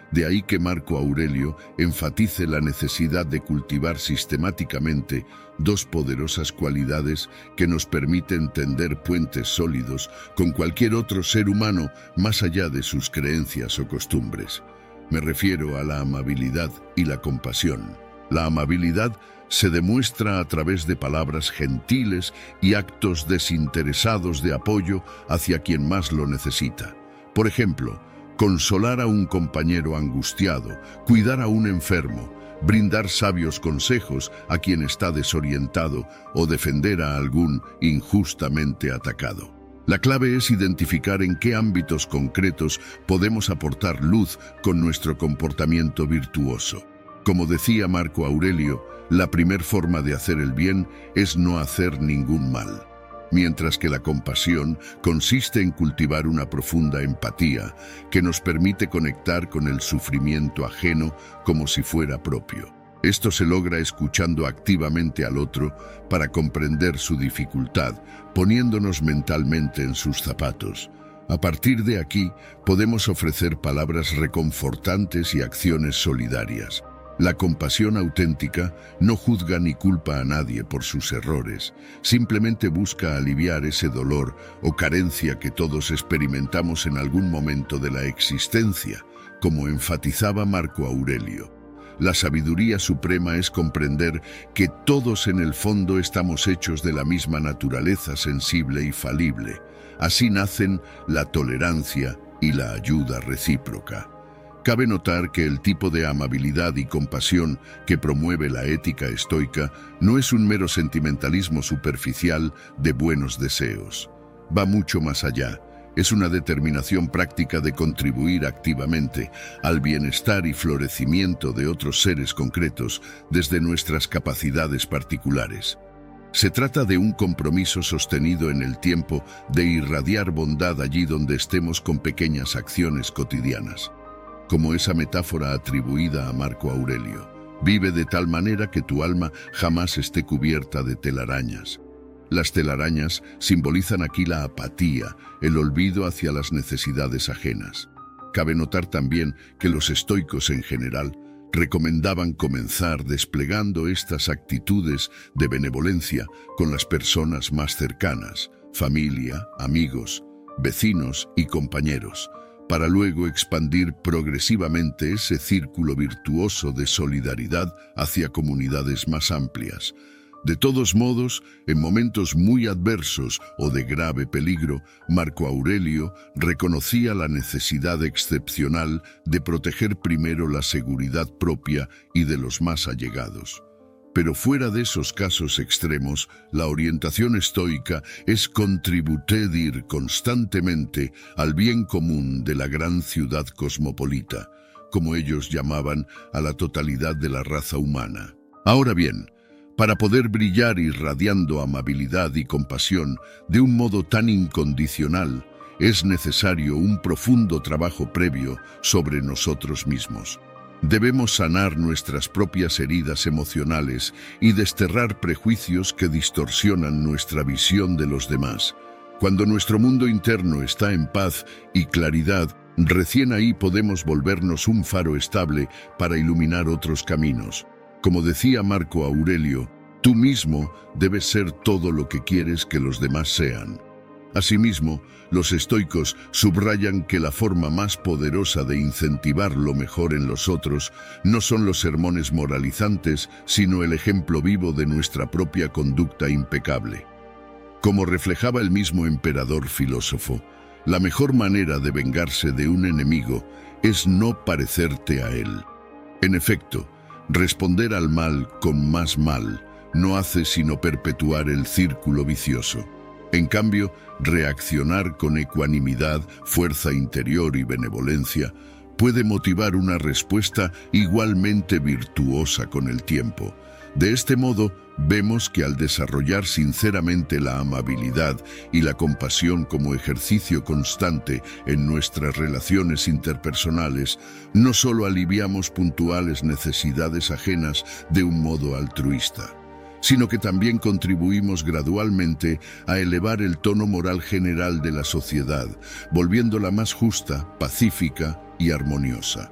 De ahí que Marco Aurelio enfatice la necesidad de cultivar sistemáticamente dos poderosas cualidades que nos permiten tender puentes sólidos con cualquier otro ser humano más allá de sus creencias o costumbres. Me refiero a la amabilidad y la compasión. La amabilidad se demuestra a través de palabras gentiles y actos desinteresados de apoyo hacia quien más lo necesita. Por ejemplo, consolar a un compañero angustiado, cuidar a un enfermo, brindar sabios consejos a quien está desorientado o defender a algún injustamente atacado. La clave es identificar en qué ámbitos concretos podemos aportar luz con nuestro comportamiento virtuoso. Como decía Marco Aurelio, la primer forma de hacer el bien es no hacer ningún mal, mientras que la compasión consiste en cultivar una profunda empatía que nos permite conectar con el sufrimiento ajeno como si fuera propio. Esto se logra escuchando activamente al otro para comprender su dificultad, poniéndonos mentalmente en sus zapatos. A partir de aquí, podemos ofrecer palabras reconfortantes y acciones solidarias. La compasión auténtica no juzga ni culpa a nadie por sus errores, simplemente busca aliviar ese dolor o carencia que todos experimentamos en algún momento de la existencia, como enfatizaba Marco Aurelio. La sabiduría suprema es comprender que todos en el fondo estamos hechos de la misma naturaleza sensible y falible. Así nacen la tolerancia y la ayuda recíproca. Cabe notar que el tipo de amabilidad y compasión que promueve la ética estoica no es un mero sentimentalismo superficial de buenos deseos. Va mucho más allá. Es una determinación práctica de contribuir activamente al bienestar y florecimiento de otros seres concretos desde nuestras capacidades particulares. Se trata de un compromiso sostenido en el tiempo de irradiar bondad allí donde estemos con pequeñas acciones cotidianas. Como esa metáfora atribuida a Marco Aurelio, vive de tal manera que tu alma jamás esté cubierta de telarañas. Las telarañas simbolizan aquí la apatía, el olvido hacia las necesidades ajenas. Cabe notar también que los estoicos en general recomendaban comenzar desplegando estas actitudes de benevolencia con las personas más cercanas, familia, amigos, vecinos y compañeros, para luego expandir progresivamente ese círculo virtuoso de solidaridad hacia comunidades más amplias. De todos modos, en momentos muy adversos o de grave peligro, Marco Aurelio reconocía la necesidad excepcional de proteger primero la seguridad propia y de los más allegados. Pero fuera de esos casos extremos, la orientación estoica es contribuir constantemente al bien común de la gran ciudad cosmopolita, como ellos llamaban a la totalidad de la raza humana. Ahora bien, para poder brillar irradiando amabilidad y compasión de un modo tan incondicional, es necesario un profundo trabajo previo sobre nosotros mismos. Debemos sanar nuestras propias heridas emocionales y desterrar prejuicios que distorsionan nuestra visión de los demás. Cuando nuestro mundo interno está en paz y claridad, recién ahí podemos volvernos un faro estable para iluminar otros caminos. Como decía Marco Aurelio, tú mismo debes ser todo lo que quieres que los demás sean. Asimismo, los estoicos subrayan que la forma más poderosa de incentivar lo mejor en los otros no son los sermones moralizantes, sino el ejemplo vivo de nuestra propia conducta impecable. Como reflejaba el mismo emperador filósofo, la mejor manera de vengarse de un enemigo es no parecerte a él. En efecto, responder al mal con más mal no hace sino perpetuar el círculo vicioso. En cambio, reaccionar con ecuanimidad, fuerza interior y benevolencia puede motivar una respuesta igualmente virtuosa con el tiempo. De este modo, vemos que al desarrollar sinceramente la amabilidad y la compasión como ejercicio constante en nuestras relaciones interpersonales, no solo aliviamos puntuales necesidades ajenas de un modo altruista, sino que también contribuimos gradualmente a elevar el tono moral general de la sociedad, volviéndola más justa, pacífica y armoniosa.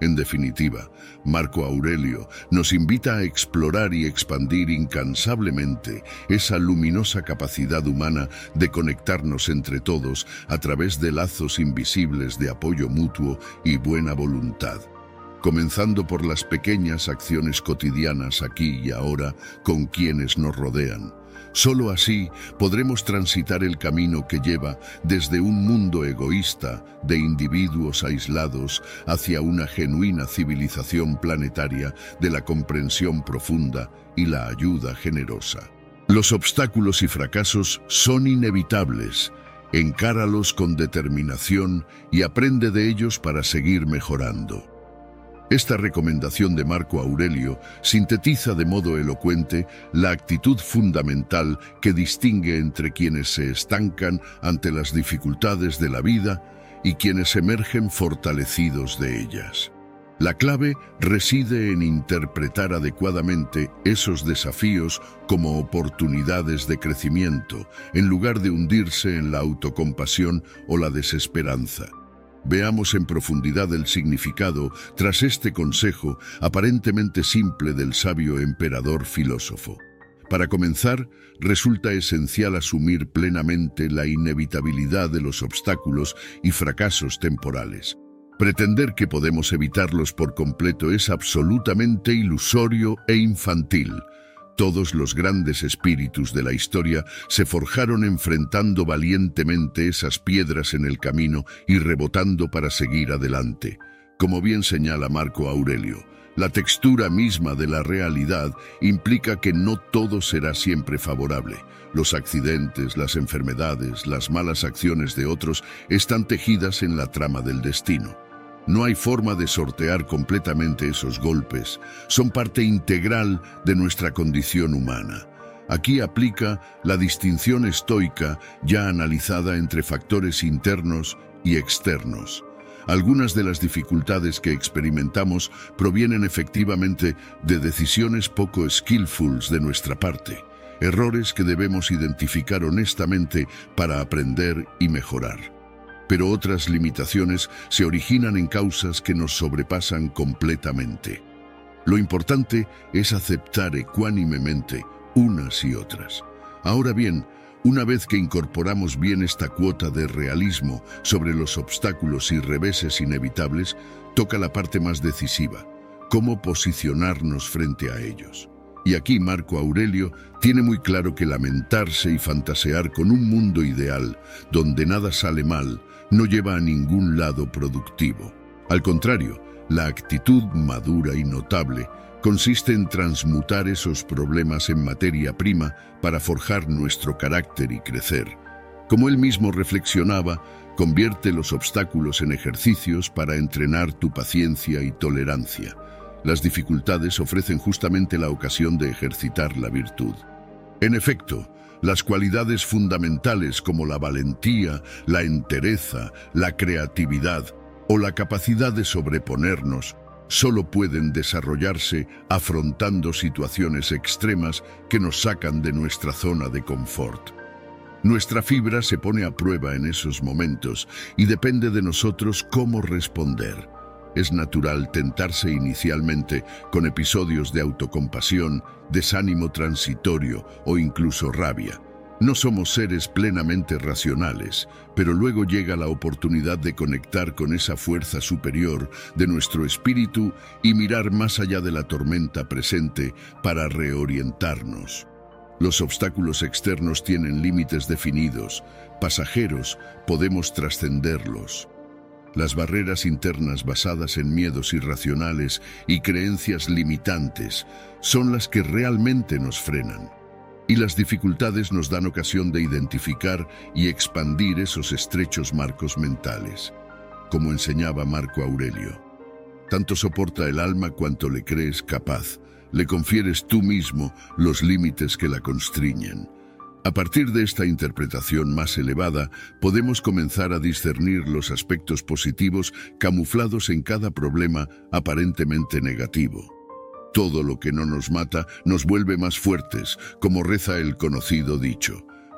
En definitiva, Marco Aurelio nos invita a explorar y expandir incansablemente esa luminosa capacidad humana de conectarnos entre todos a través de lazos invisibles de apoyo mutuo y buena voluntad, comenzando por las pequeñas acciones cotidianas aquí y ahora con quienes nos rodean. Solo así podremos transitar el camino que lleva desde un mundo egoísta de individuos aislados hacia una genuina civilización planetaria de la comprensión profunda y la ayuda generosa. Los obstáculos y fracasos son inevitables. Encáralos con determinación y aprende de ellos para seguir mejorando. Esta recomendación de Marco Aurelio sintetiza de modo elocuente la actitud fundamental que distingue entre quienes se estancan ante las dificultades de la vida y quienes emergen fortalecidos de ellas. La clave reside en interpretar adecuadamente esos desafíos como oportunidades de crecimiento, en lugar de hundirse en la autocompasión o la desesperanza. Veamos en profundidad el significado tras este consejo aparentemente simple del sabio emperador filósofo. Para comenzar, resulta esencial asumir plenamente la inevitabilidad de los obstáculos y fracasos temporales. Pretender que podemos evitarlos por completo es absolutamente ilusorio e infantil. Todos los grandes espíritus de la historia se forjaron enfrentando valientemente esas piedras en el camino y rebotando para seguir adelante. Como bien señala Marco Aurelio, la textura misma de la realidad implica que no todo será siempre favorable. Los accidentes, las enfermedades, las malas acciones de otros están tejidas en la trama del destino. No hay forma de sortear completamente esos golpes. Son parte integral de nuestra condición humana. Aquí aplica la distinción estoica ya analizada entre factores internos y externos. Algunas de las dificultades que experimentamos provienen efectivamente de decisiones poco skillfuls de nuestra parte, errores que debemos identificar honestamente para aprender y mejorar. Pero otras limitaciones se originan en causas que nos sobrepasan completamente. Lo importante es aceptar ecuánimemente unas y otras. Ahora bien, una vez que incorporamos bien esta cuota de realismo sobre los obstáculos y reveses inevitables, toca la parte más decisiva: cómo posicionarnos frente a ellos. Y aquí Marco Aurelio tiene muy claro que lamentarse y fantasear con un mundo ideal, donde nada sale mal, no lleva a ningún lado productivo. Al contrario, la actitud madura y notable consiste en transmutar esos problemas en materia prima para forjar nuestro carácter y crecer. Como él mismo reflexionaba, convierte los obstáculos en ejercicios para entrenar tu paciencia y tolerancia. Las dificultades ofrecen justamente la ocasión de ejercitar la virtud. En efecto, las cualidades fundamentales como la valentía, la entereza, la creatividad o la capacidad de sobreponernos solo pueden desarrollarse afrontando situaciones extremas que nos sacan de nuestra zona de confort. Nuestra fibra se pone a prueba en esos momentos y depende de nosotros cómo responder. Es natural tentarse inicialmente con episodios de autocompasión, desánimo transitorio o incluso rabia. No somos seres plenamente racionales, pero luego llega la oportunidad de conectar con esa fuerza superior de nuestro espíritu y mirar más allá de la tormenta presente para reorientarnos. Los obstáculos externos tienen límites definidos, pasajeros, podemos trascenderlos. Las barreras internas basadas en miedos irracionales y creencias limitantes son las que realmente nos frenan. Y las dificultades nos dan ocasión de identificar y expandir esos estrechos marcos mentales. Como enseñaba Marco Aurelio, tanto soporta el alma cuanto le crees capaz, le confieres tú mismo los límites que la constriñen. A partir de esta interpretación más elevada, podemos comenzar a discernir los aspectos positivos camuflados en cada problema aparentemente negativo. Todo lo que no nos mata nos vuelve más fuertes, como reza el conocido dicho.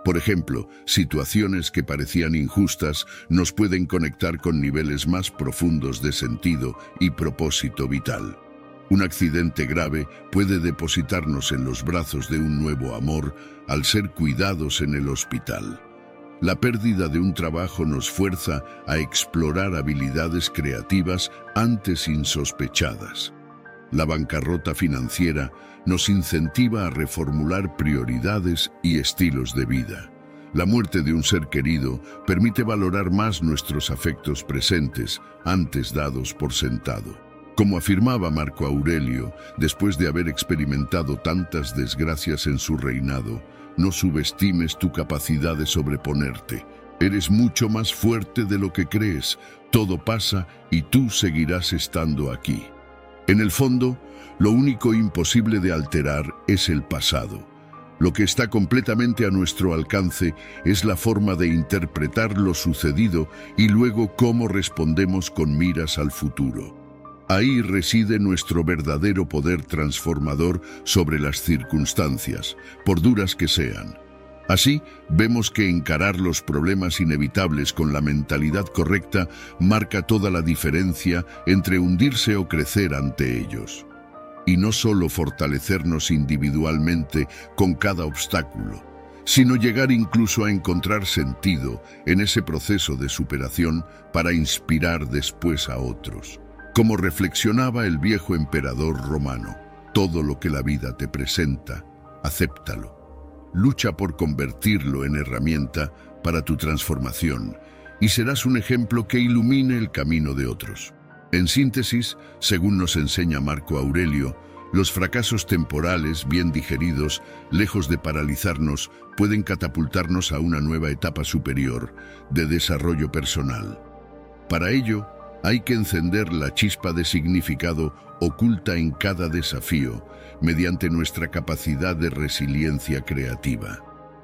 Por ejemplo, situaciones que parecían injustas nos pueden conectar con niveles más profundos de sentido y propósito vital. Un accidente grave puede depositarnos en los brazos de un nuevo amor al ser cuidados en el hospital. La pérdida de un trabajo nos fuerza a explorar habilidades creativas antes insospechadas. La bancarrota financiera nos incentiva a reformular prioridades y estilos de vida. La muerte de un ser querido permite valorar más nuestros afectos presentes, antes dados por sentado. Como afirmaba Marco Aurelio, después de haber experimentado tantas desgracias en su reinado, no subestimes tu capacidad de sobreponerte. Eres mucho más fuerte de lo que crees. Todo pasa y tú seguirás estando aquí. En el fondo, lo único imposible de alterar es el pasado. Lo que está completamente a nuestro alcance es la forma de interpretar lo sucedido y luego cómo respondemos con miras al futuro. Ahí reside nuestro verdadero poder transformador sobre las circunstancias, por duras que sean. Así, vemos que encarar los problemas inevitables con la mentalidad correcta marca toda la diferencia entre hundirse o crecer ante ellos. Y no solo fortalecernos individualmente con cada obstáculo, sino llegar incluso a encontrar sentido en ese proceso de superación para inspirar después a otros. Como reflexionaba el viejo emperador romano, todo lo que la vida te presenta, acéptalo. Lucha por convertirlo en herramienta para tu transformación y serás un ejemplo que ilumine el camino de otros. En síntesis, según nos enseña Marco Aurelio, los fracasos temporales bien digeridos, lejos de paralizarnos, pueden catapultarnos a una nueva etapa superior de desarrollo personal. Para ello, hay que encender la chispa de significado oculta en cada desafío mediante nuestra capacidad de resiliencia creativa.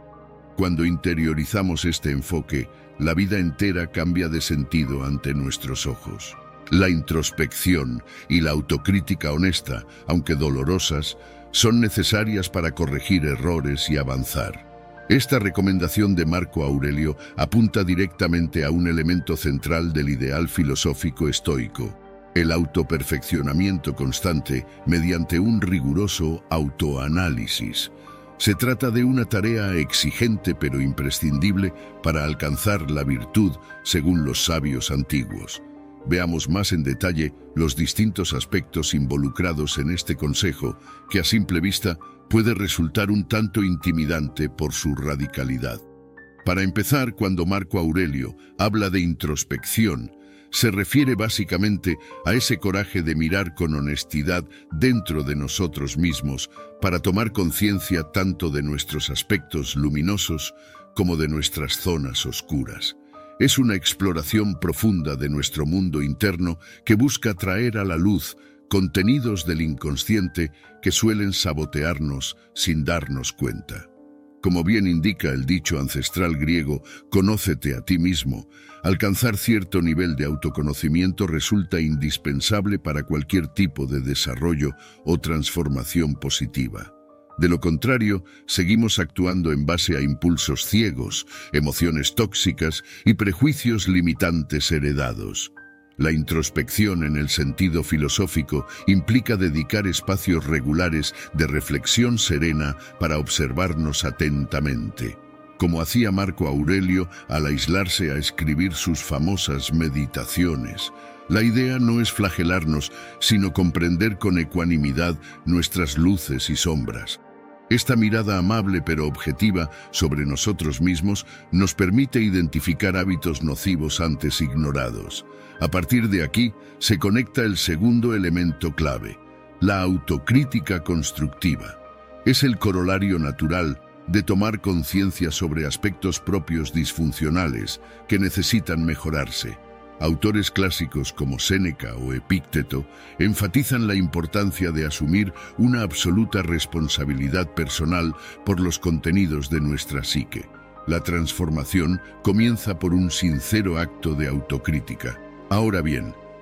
Cuando interiorizamos este enfoque, la vida entera cambia de sentido ante nuestros ojos. La introspección y la autocrítica honesta, aunque dolorosas, son necesarias para corregir errores y avanzar. Esta recomendación de Marco Aurelio apunta directamente a un elemento central del ideal filosófico estoico: el autoperfeccionamiento constante mediante un riguroso autoanálisis. Se trata de una tarea exigente pero imprescindible para alcanzar la virtud, según los sabios antiguos. Veamos más en detalle los distintos aspectos involucrados en este consejo, que a simple vista puede resultar un tanto intimidante por su radicalidad. Para empezar, cuando Marco Aurelio habla de introspección, se refiere básicamente a ese coraje de mirar con honestidad dentro de nosotros mismos para tomar conciencia tanto de nuestros aspectos luminosos como de nuestras zonas oscuras. Es una exploración profunda de nuestro mundo interno que busca traer a la luz contenidos del inconsciente que suelen sabotearnos sin darnos cuenta. Como bien indica el dicho ancestral griego, «Conócete a ti mismo», alcanzar cierto nivel de autoconocimiento resulta indispensable para cualquier tipo de desarrollo o transformación positiva. De lo contrario, seguimos actuando en base a impulsos ciegos, emociones tóxicas y prejuicios limitantes heredados. La introspección en el sentido filosófico implica dedicar espacios regulares de reflexión serena para observarnos atentamente, como hacía Marco Aurelio al aislarse a escribir sus famosas meditaciones. La idea no es flagelarnos, sino comprender con ecuanimidad nuestras luces y sombras. Esta mirada amable pero objetiva sobre nosotros mismos nos permite identificar hábitos nocivos antes ignorados. A partir de aquí se conecta el segundo elemento clave, la autocrítica constructiva. Es el corolario natural de tomar conciencia sobre aspectos propios disfuncionales que necesitan mejorarse. Autores clásicos como Séneca o Epícteto enfatizan la importancia de asumir una absoluta responsabilidad personal por los contenidos de nuestra psique. La transformación comienza por un sincero acto de autocrítica. Ahora bien,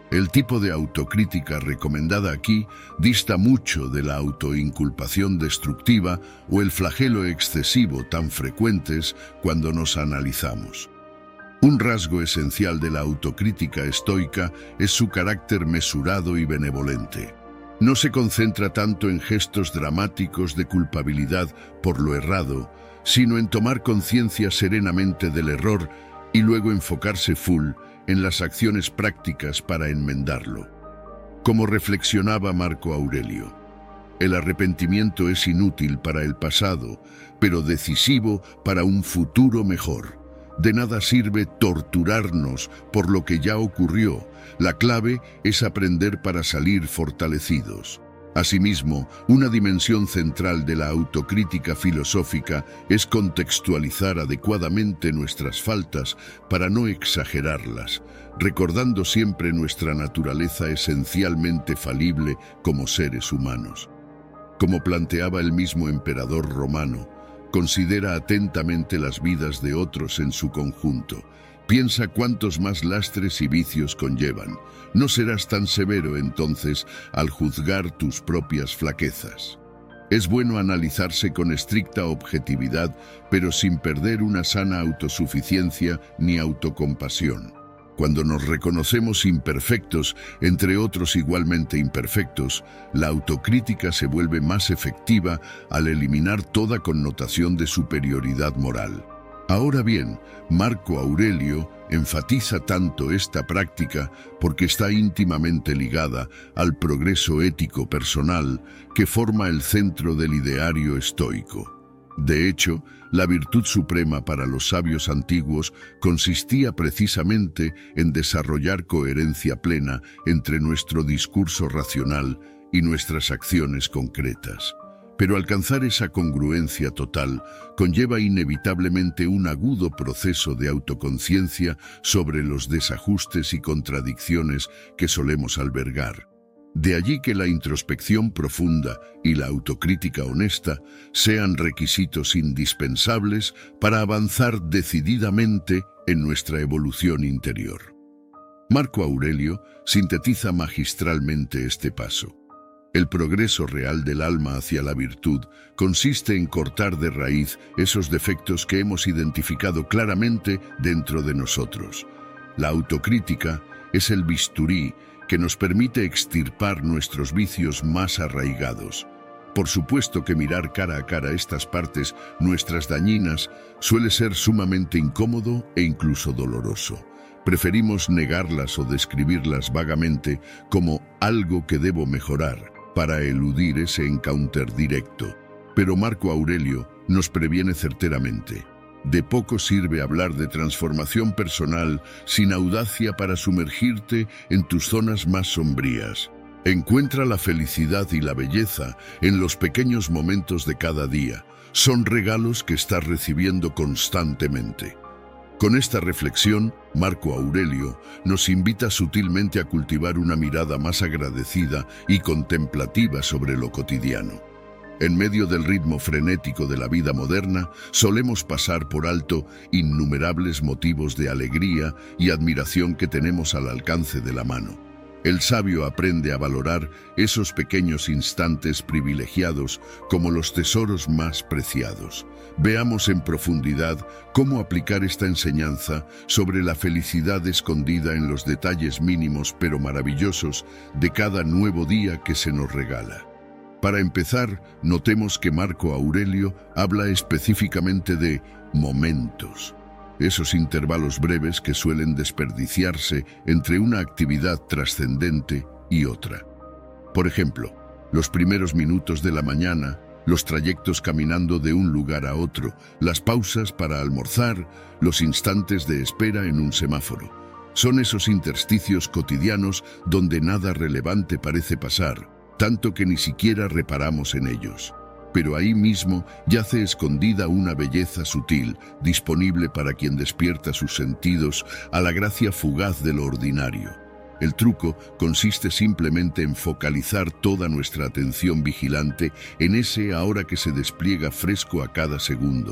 El tipo de autocrítica recomendada aquí dista mucho de la autoinculpación destructiva o el flagelo excesivo tan frecuentes cuando nos analizamos. Un rasgo esencial de la autocrítica estoica es su carácter mesurado y benevolente. No se concentra tanto en gestos dramáticos de culpabilidad por lo errado, sino en tomar conciencia serenamente del error y luego enfocarse full en las acciones prácticas para enmendarlo. Como reflexionaba Marco Aurelio, el arrepentimiento es inútil para el pasado, pero decisivo para un futuro mejor. De nada sirve torturarnos por lo que ya ocurrió. La clave es aprender para salir fortalecidos. Asimismo, una dimensión central de la autocrítica filosófica es contextualizar adecuadamente nuestras faltas para no exagerarlas, recordando siempre nuestra naturaleza esencialmente falible como seres humanos. Como planteaba el mismo emperador romano, considera atentamente las vidas de otros en su conjunto. Piensa cuántos más lastres y vicios conllevan. No serás tan severo entonces al juzgar tus propias flaquezas. Es bueno analizarse con estricta objetividad, pero sin perder una sana autosuficiencia ni autocompasión. Cuando nos reconocemos imperfectos, entre otros igualmente imperfectos, la autocrítica se vuelve más efectiva al eliminar toda connotación de superioridad moral. Ahora bien, Marco Aurelio enfatiza tanto esta práctica porque está íntimamente ligada al progreso ético personal que forma el centro del ideario estoico. De hecho, la virtud suprema para los sabios antiguos consistía precisamente en desarrollar coherencia plena entre nuestro discurso racional y nuestras acciones concretas. Pero alcanzar esa congruencia total conlleva inevitablemente un agudo proceso de autoconciencia sobre los desajustes y contradicciones que solemos albergar. De allí que la introspección profunda y la autocrítica honesta sean requisitos indispensables para avanzar decididamente en nuestra evolución interior. Marco Aurelio sintetiza magistralmente este paso. El progreso real del alma hacia la virtud consiste en cortar de raíz esos defectos que hemos identificado claramente dentro de nosotros. La autocrítica es el bisturí que nos permite extirpar nuestros vicios más arraigados. Por supuesto que mirar cara a cara estas partes, nuestras dañinas, suele ser sumamente incómodo e incluso doloroso. Preferimos negarlas o describirlas vagamente como algo que debo mejorar, para eludir ese encounter directo. Pero Marco Aurelio nos previene certeramente. De poco sirve hablar de transformación personal sin audacia para sumergirte en tus zonas más sombrías. Encuentra la felicidad y la belleza en los pequeños momentos de cada día. Son regalos que estás recibiendo constantemente. Con esta reflexión, Marco Aurelio nos invita sutilmente a cultivar una mirada más agradecida y contemplativa sobre lo cotidiano. En medio del ritmo frenético de la vida moderna, solemos pasar por alto innumerables motivos de alegría y admiración que tenemos al alcance de la mano. El sabio aprende a valorar esos pequeños instantes privilegiados como los tesoros más preciados. Veamos en profundidad cómo aplicar esta enseñanza sobre la felicidad escondida en los detalles mínimos pero maravillosos de cada nuevo día que se nos regala. Para empezar, notemos que Marco Aurelio habla específicamente de momentos. Esos intervalos breves que suelen desperdiciarse entre una actividad trascendente y otra. Por ejemplo, los primeros minutos de la mañana, los trayectos caminando de un lugar a otro, las pausas para almorzar, los instantes de espera en un semáforo. Son esos intersticios cotidianos donde nada relevante parece pasar, tanto que ni siquiera reparamos en ellos. Pero ahí mismo yace escondida una belleza sutil, disponible para quien despierta sus sentidos a la gracia fugaz de lo ordinario. El truco consiste simplemente en focalizar toda nuestra atención vigilante en ese ahora que se despliega fresco a cada segundo.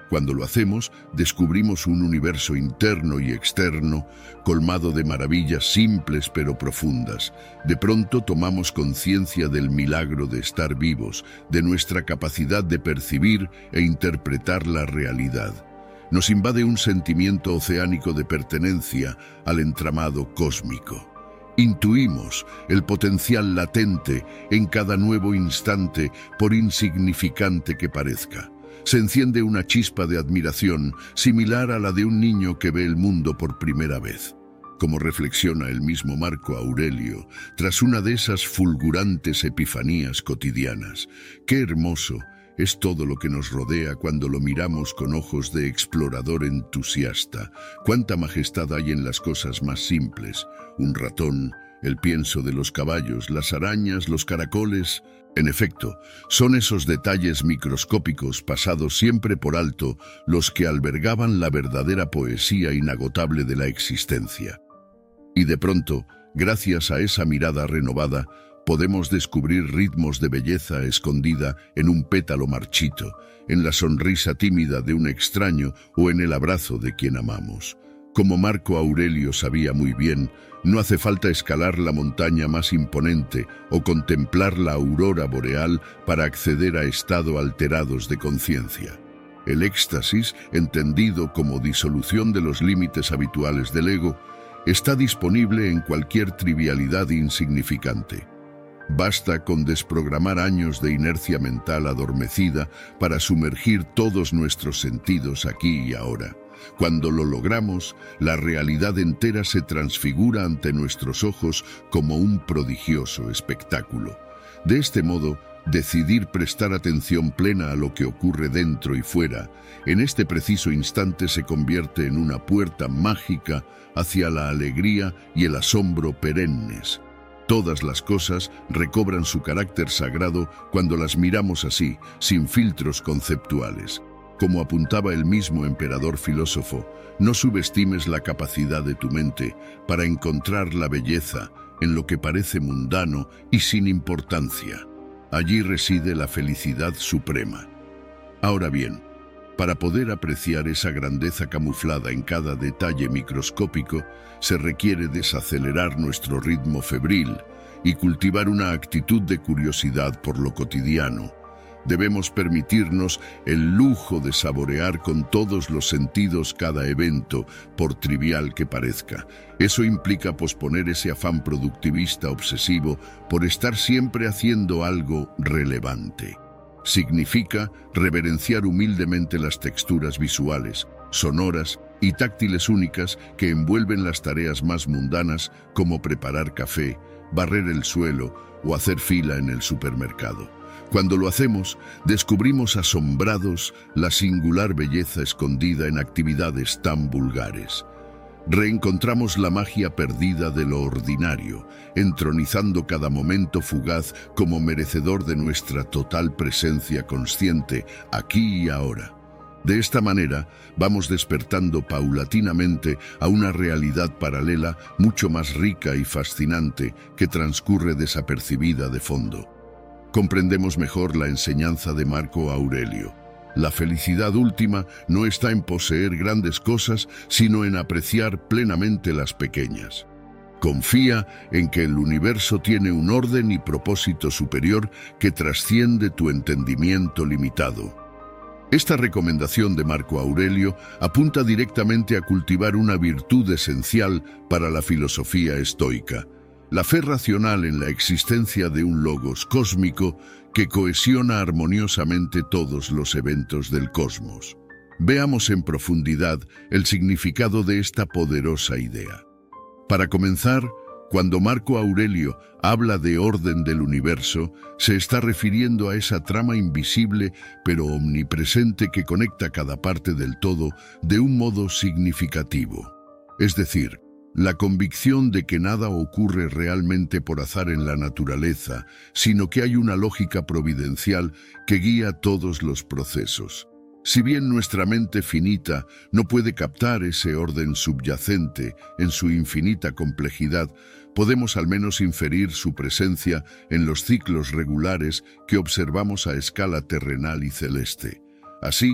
Cuando lo hacemos, descubrimos un universo interno y externo, colmado de maravillas simples pero profundas. De pronto tomamos conciencia del milagro de estar vivos, de nuestra capacidad de percibir e interpretar la realidad. Nos invade un sentimiento oceánico de pertenencia al entramado cósmico. Intuimos el potencial latente en cada nuevo instante, por insignificante que parezca. Se enciende una chispa de admiración similar a la de un niño que ve el mundo por primera vez. Como reflexiona el mismo Marco Aurelio, tras una de esas fulgurantes epifanías cotidianas: qué hermoso es todo lo que nos rodea cuando lo miramos con ojos de explorador entusiasta. Cuánta majestad hay en las cosas más simples: un ratón, el pienso de los caballos, las arañas, los caracoles. En efecto, son esos detalles microscópicos pasados siempre por alto los que albergaban la verdadera poesía inagotable de la existencia. Y de pronto, gracias a esa mirada renovada, podemos descubrir ritmos de belleza escondida en un pétalo marchito, en la sonrisa tímida de un extraño o en el abrazo de quien amamos. Como Marco Aurelio sabía muy bien, no hace falta escalar la montaña más imponente o contemplar la aurora boreal para acceder a estados alterados de conciencia. El éxtasis, entendido como disolución de los límites habituales del ego, está disponible en cualquier trivialidad insignificante. Basta con desprogramar años de inercia mental adormecida para sumergir todos nuestros sentidos aquí y ahora. Cuando lo logramos, la realidad entera se transfigura ante nuestros ojos como un prodigioso espectáculo. De este modo, decidir prestar atención plena a lo que ocurre dentro y fuera, en este preciso instante se convierte en una puerta mágica hacia la alegría y el asombro perennes. Todas las cosas recobran su carácter sagrado cuando las miramos así, sin filtros conceptuales. Como apuntaba el mismo emperador filósofo, no subestimes la capacidad de tu mente para encontrar la belleza en lo que parece mundano y sin importancia. Allí reside la felicidad suprema. Ahora bien, para poder apreciar esa grandeza camuflada en cada detalle microscópico, se requiere desacelerar nuestro ritmo febril y cultivar una actitud de curiosidad por lo cotidiano. Debemos permitirnos el lujo de saborear con todos los sentidos cada evento, por trivial que parezca. Eso implica posponer ese afán productivista obsesivo por estar siempre haciendo algo relevante. Significa reverenciar humildemente las texturas visuales, sonoras y táctiles únicas que envuelven las tareas más mundanas, como preparar café, barrer el suelo o hacer fila en el supermercado. Cuando lo hacemos, descubrimos asombrados la singular belleza escondida en actividades tan vulgares. Reencontramos la magia perdida de lo ordinario, entronizando cada momento fugaz como merecedor de nuestra total presencia consciente, aquí y ahora. De esta manera, vamos despertando paulatinamente a una realidad paralela mucho más rica y fascinante que transcurre desapercibida de fondo. Comprendemos mejor la enseñanza de Marco Aurelio. La felicidad última no está en poseer grandes cosas, sino en apreciar plenamente las pequeñas. Confía en que el universo tiene un orden y propósito superior que trasciende tu entendimiento limitado. Esta recomendación de Marco Aurelio apunta directamente a cultivar una virtud esencial para la filosofía estoica: la fe racional en la existencia de un logos cósmico que cohesiona armoniosamente todos los eventos del cosmos. Veamos en profundidad el significado de esta poderosa idea. Para comenzar, cuando Marco Aurelio habla de orden del universo, se está refiriendo a esa trama invisible pero omnipresente que conecta cada parte del todo de un modo significativo. Es decir, la convicción de que nada ocurre realmente por azar en la naturaleza, sino que hay una lógica providencial que guía todos los procesos. Si bien nuestra mente finita no puede captar ese orden subyacente en su infinita complejidad, podemos al menos inferir su presencia en los ciclos regulares que observamos a escala terrenal y celeste. Así,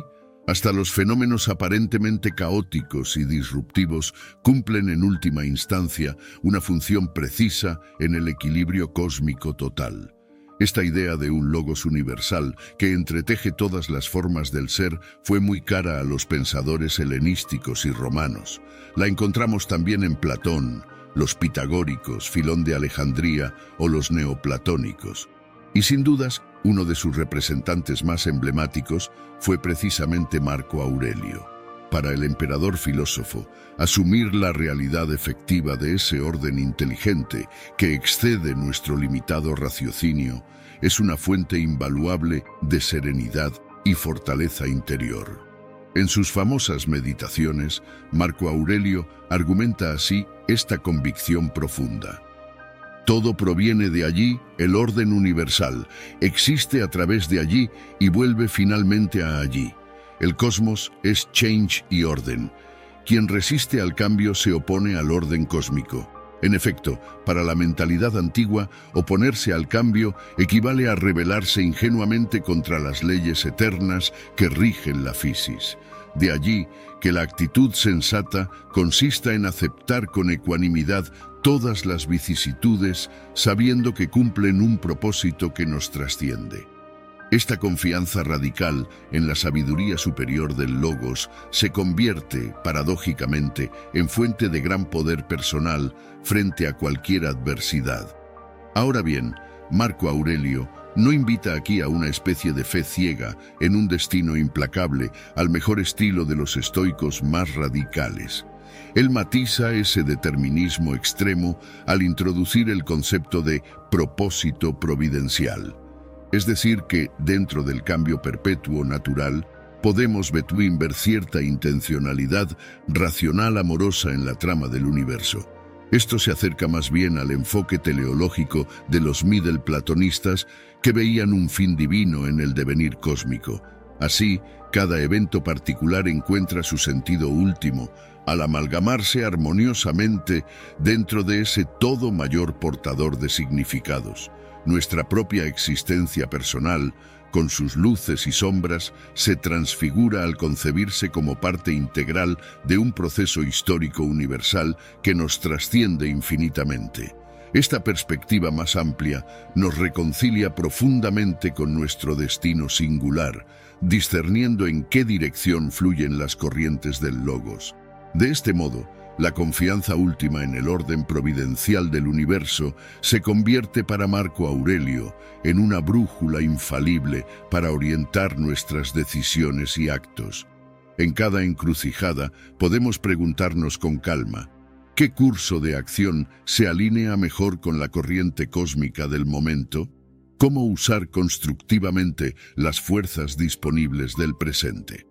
Hasta los fenómenos aparentemente caóticos y disruptivos cumplen en última instancia una función precisa en el equilibrio cósmico total. Esta idea de un logos universal que entreteje todas las formas del ser fue muy cara a los pensadores helenísticos y romanos. La encontramos también en Platón, los pitagóricos, Filón de Alejandría o los neoplatónicos. Y sin dudas, uno de sus representantes más emblemáticos fue precisamente Marco Aurelio. Para el emperador filósofo, asumir la realidad efectiva de ese orden inteligente que excede nuestro limitado raciocinio es una fuente invaluable de serenidad y fortaleza interior. En sus famosas meditaciones, Marco Aurelio argumenta así esta convicción profunda. Todo proviene de allí, el orden universal, existe a través de allí y vuelve finalmente a allí. El cosmos es change y orden. Quien resiste al cambio se opone al orden cósmico. En efecto, para la mentalidad antigua, oponerse al cambio equivale a rebelarse ingenuamente contra las leyes eternas que rigen la fisis. De allí que la actitud sensata consista en aceptar con ecuanimidad todas las vicisitudes, sabiendo que cumplen un propósito que nos trasciende. Esta confianza radical en la sabiduría superior del Logos se convierte, paradójicamente, en fuente de gran poder personal frente a cualquier adversidad. Ahora bien, Marco Aurelio no invita aquí a una especie de fe ciega en un destino implacable, al mejor estilo de los estoicos más radicales. Él matiza ese determinismo extremo al introducir el concepto de propósito providencial. Es decir que, dentro del cambio perpetuo natural, podemos ver cierta intencionalidad racional amorosa en la trama del universo. Esto se acerca más bien al enfoque teleológico de los middle platonistas que veían un fin divino en el devenir cósmico. Así, cada evento particular encuentra su sentido último, al amalgamarse armoniosamente dentro de ese todo mayor portador de significados. Nuestra propia existencia personal, con sus luces y sombras, se transfigura al concebirse como parte integral de un proceso histórico universal que nos trasciende infinitamente. Esta perspectiva más amplia nos reconcilia profundamente con nuestro destino singular, discerniendo en qué dirección fluyen las corrientes del Logos. De este modo, la confianza última en el orden providencial del universo se convierte para Marco Aurelio en una brújula infalible para orientar nuestras decisiones y actos. En cada encrucijada podemos preguntarnos con calma, ¿qué curso de acción se alinea mejor con la corriente cósmica del momento? ¿Cómo usar constructivamente las fuerzas disponibles del presente?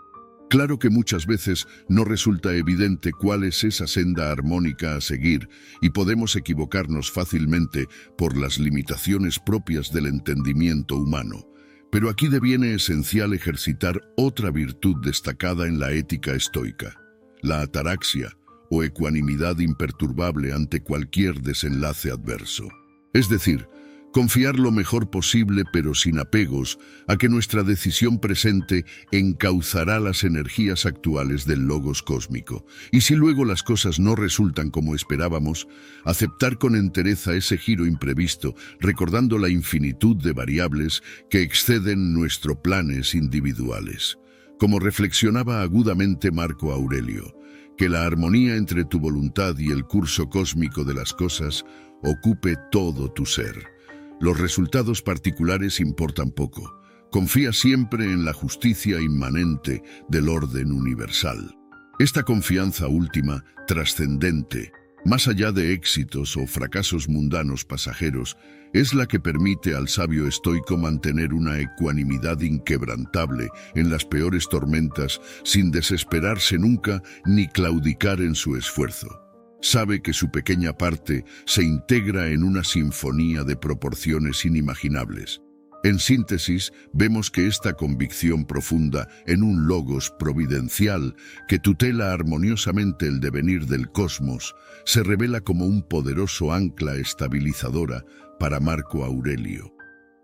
Claro que muchas veces no resulta evidente cuál es esa senda armónica a seguir y podemos equivocarnos fácilmente por las limitaciones propias del entendimiento humano. Pero aquí deviene esencial ejercitar otra virtud destacada en la ética estoica, la ataraxia o ecuanimidad imperturbable ante cualquier desenlace adverso. Es decir, confiar lo mejor posible pero sin apegos a que nuestra decisión presente encauzará las energías actuales del logos cósmico. Y si luego las cosas no resultan como esperábamos, aceptar con entereza ese giro imprevisto, recordando la infinitud de variables que exceden nuestros planes individuales. Como reflexionaba agudamente Marco Aurelio, que la armonía entre tu voluntad y el curso cósmico de las cosas ocupe todo tu ser. Los resultados particulares importan poco. Confía siempre en la justicia inmanente del orden universal. Esta confianza última, trascendente, más allá de éxitos o fracasos mundanos pasajeros, es la que permite al sabio estoico mantener una ecuanimidad inquebrantable en las peores tormentas sin desesperarse nunca ni claudicar en su esfuerzo. Sabe que su pequeña parte se integra en una sinfonía de proporciones inimaginables. En síntesis, vemos que esta convicción profunda en un logos providencial que tutela armoniosamente el devenir del cosmos se revela como un poderoso ancla estabilizadora para Marco Aurelio.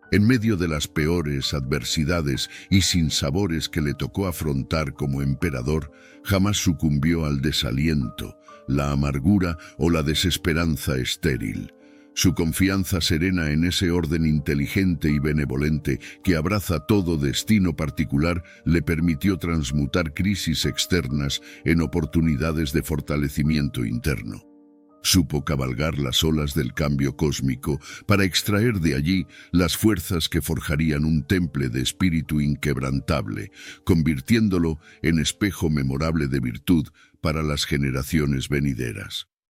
En medio de las peores adversidades y sinsabores que le tocó afrontar como emperador, jamás sucumbió al desaliento, la amargura o la desesperanza estéril. Su confianza serena en ese orden inteligente y benevolente que abraza todo destino particular le permitió transmutar crisis externas en oportunidades de fortalecimiento interno. Supo cabalgar las olas del cambio cósmico para extraer de allí las fuerzas que forjarían un temple de espíritu inquebrantable, convirtiéndolo en espejo memorable de virtud para las generaciones venideras.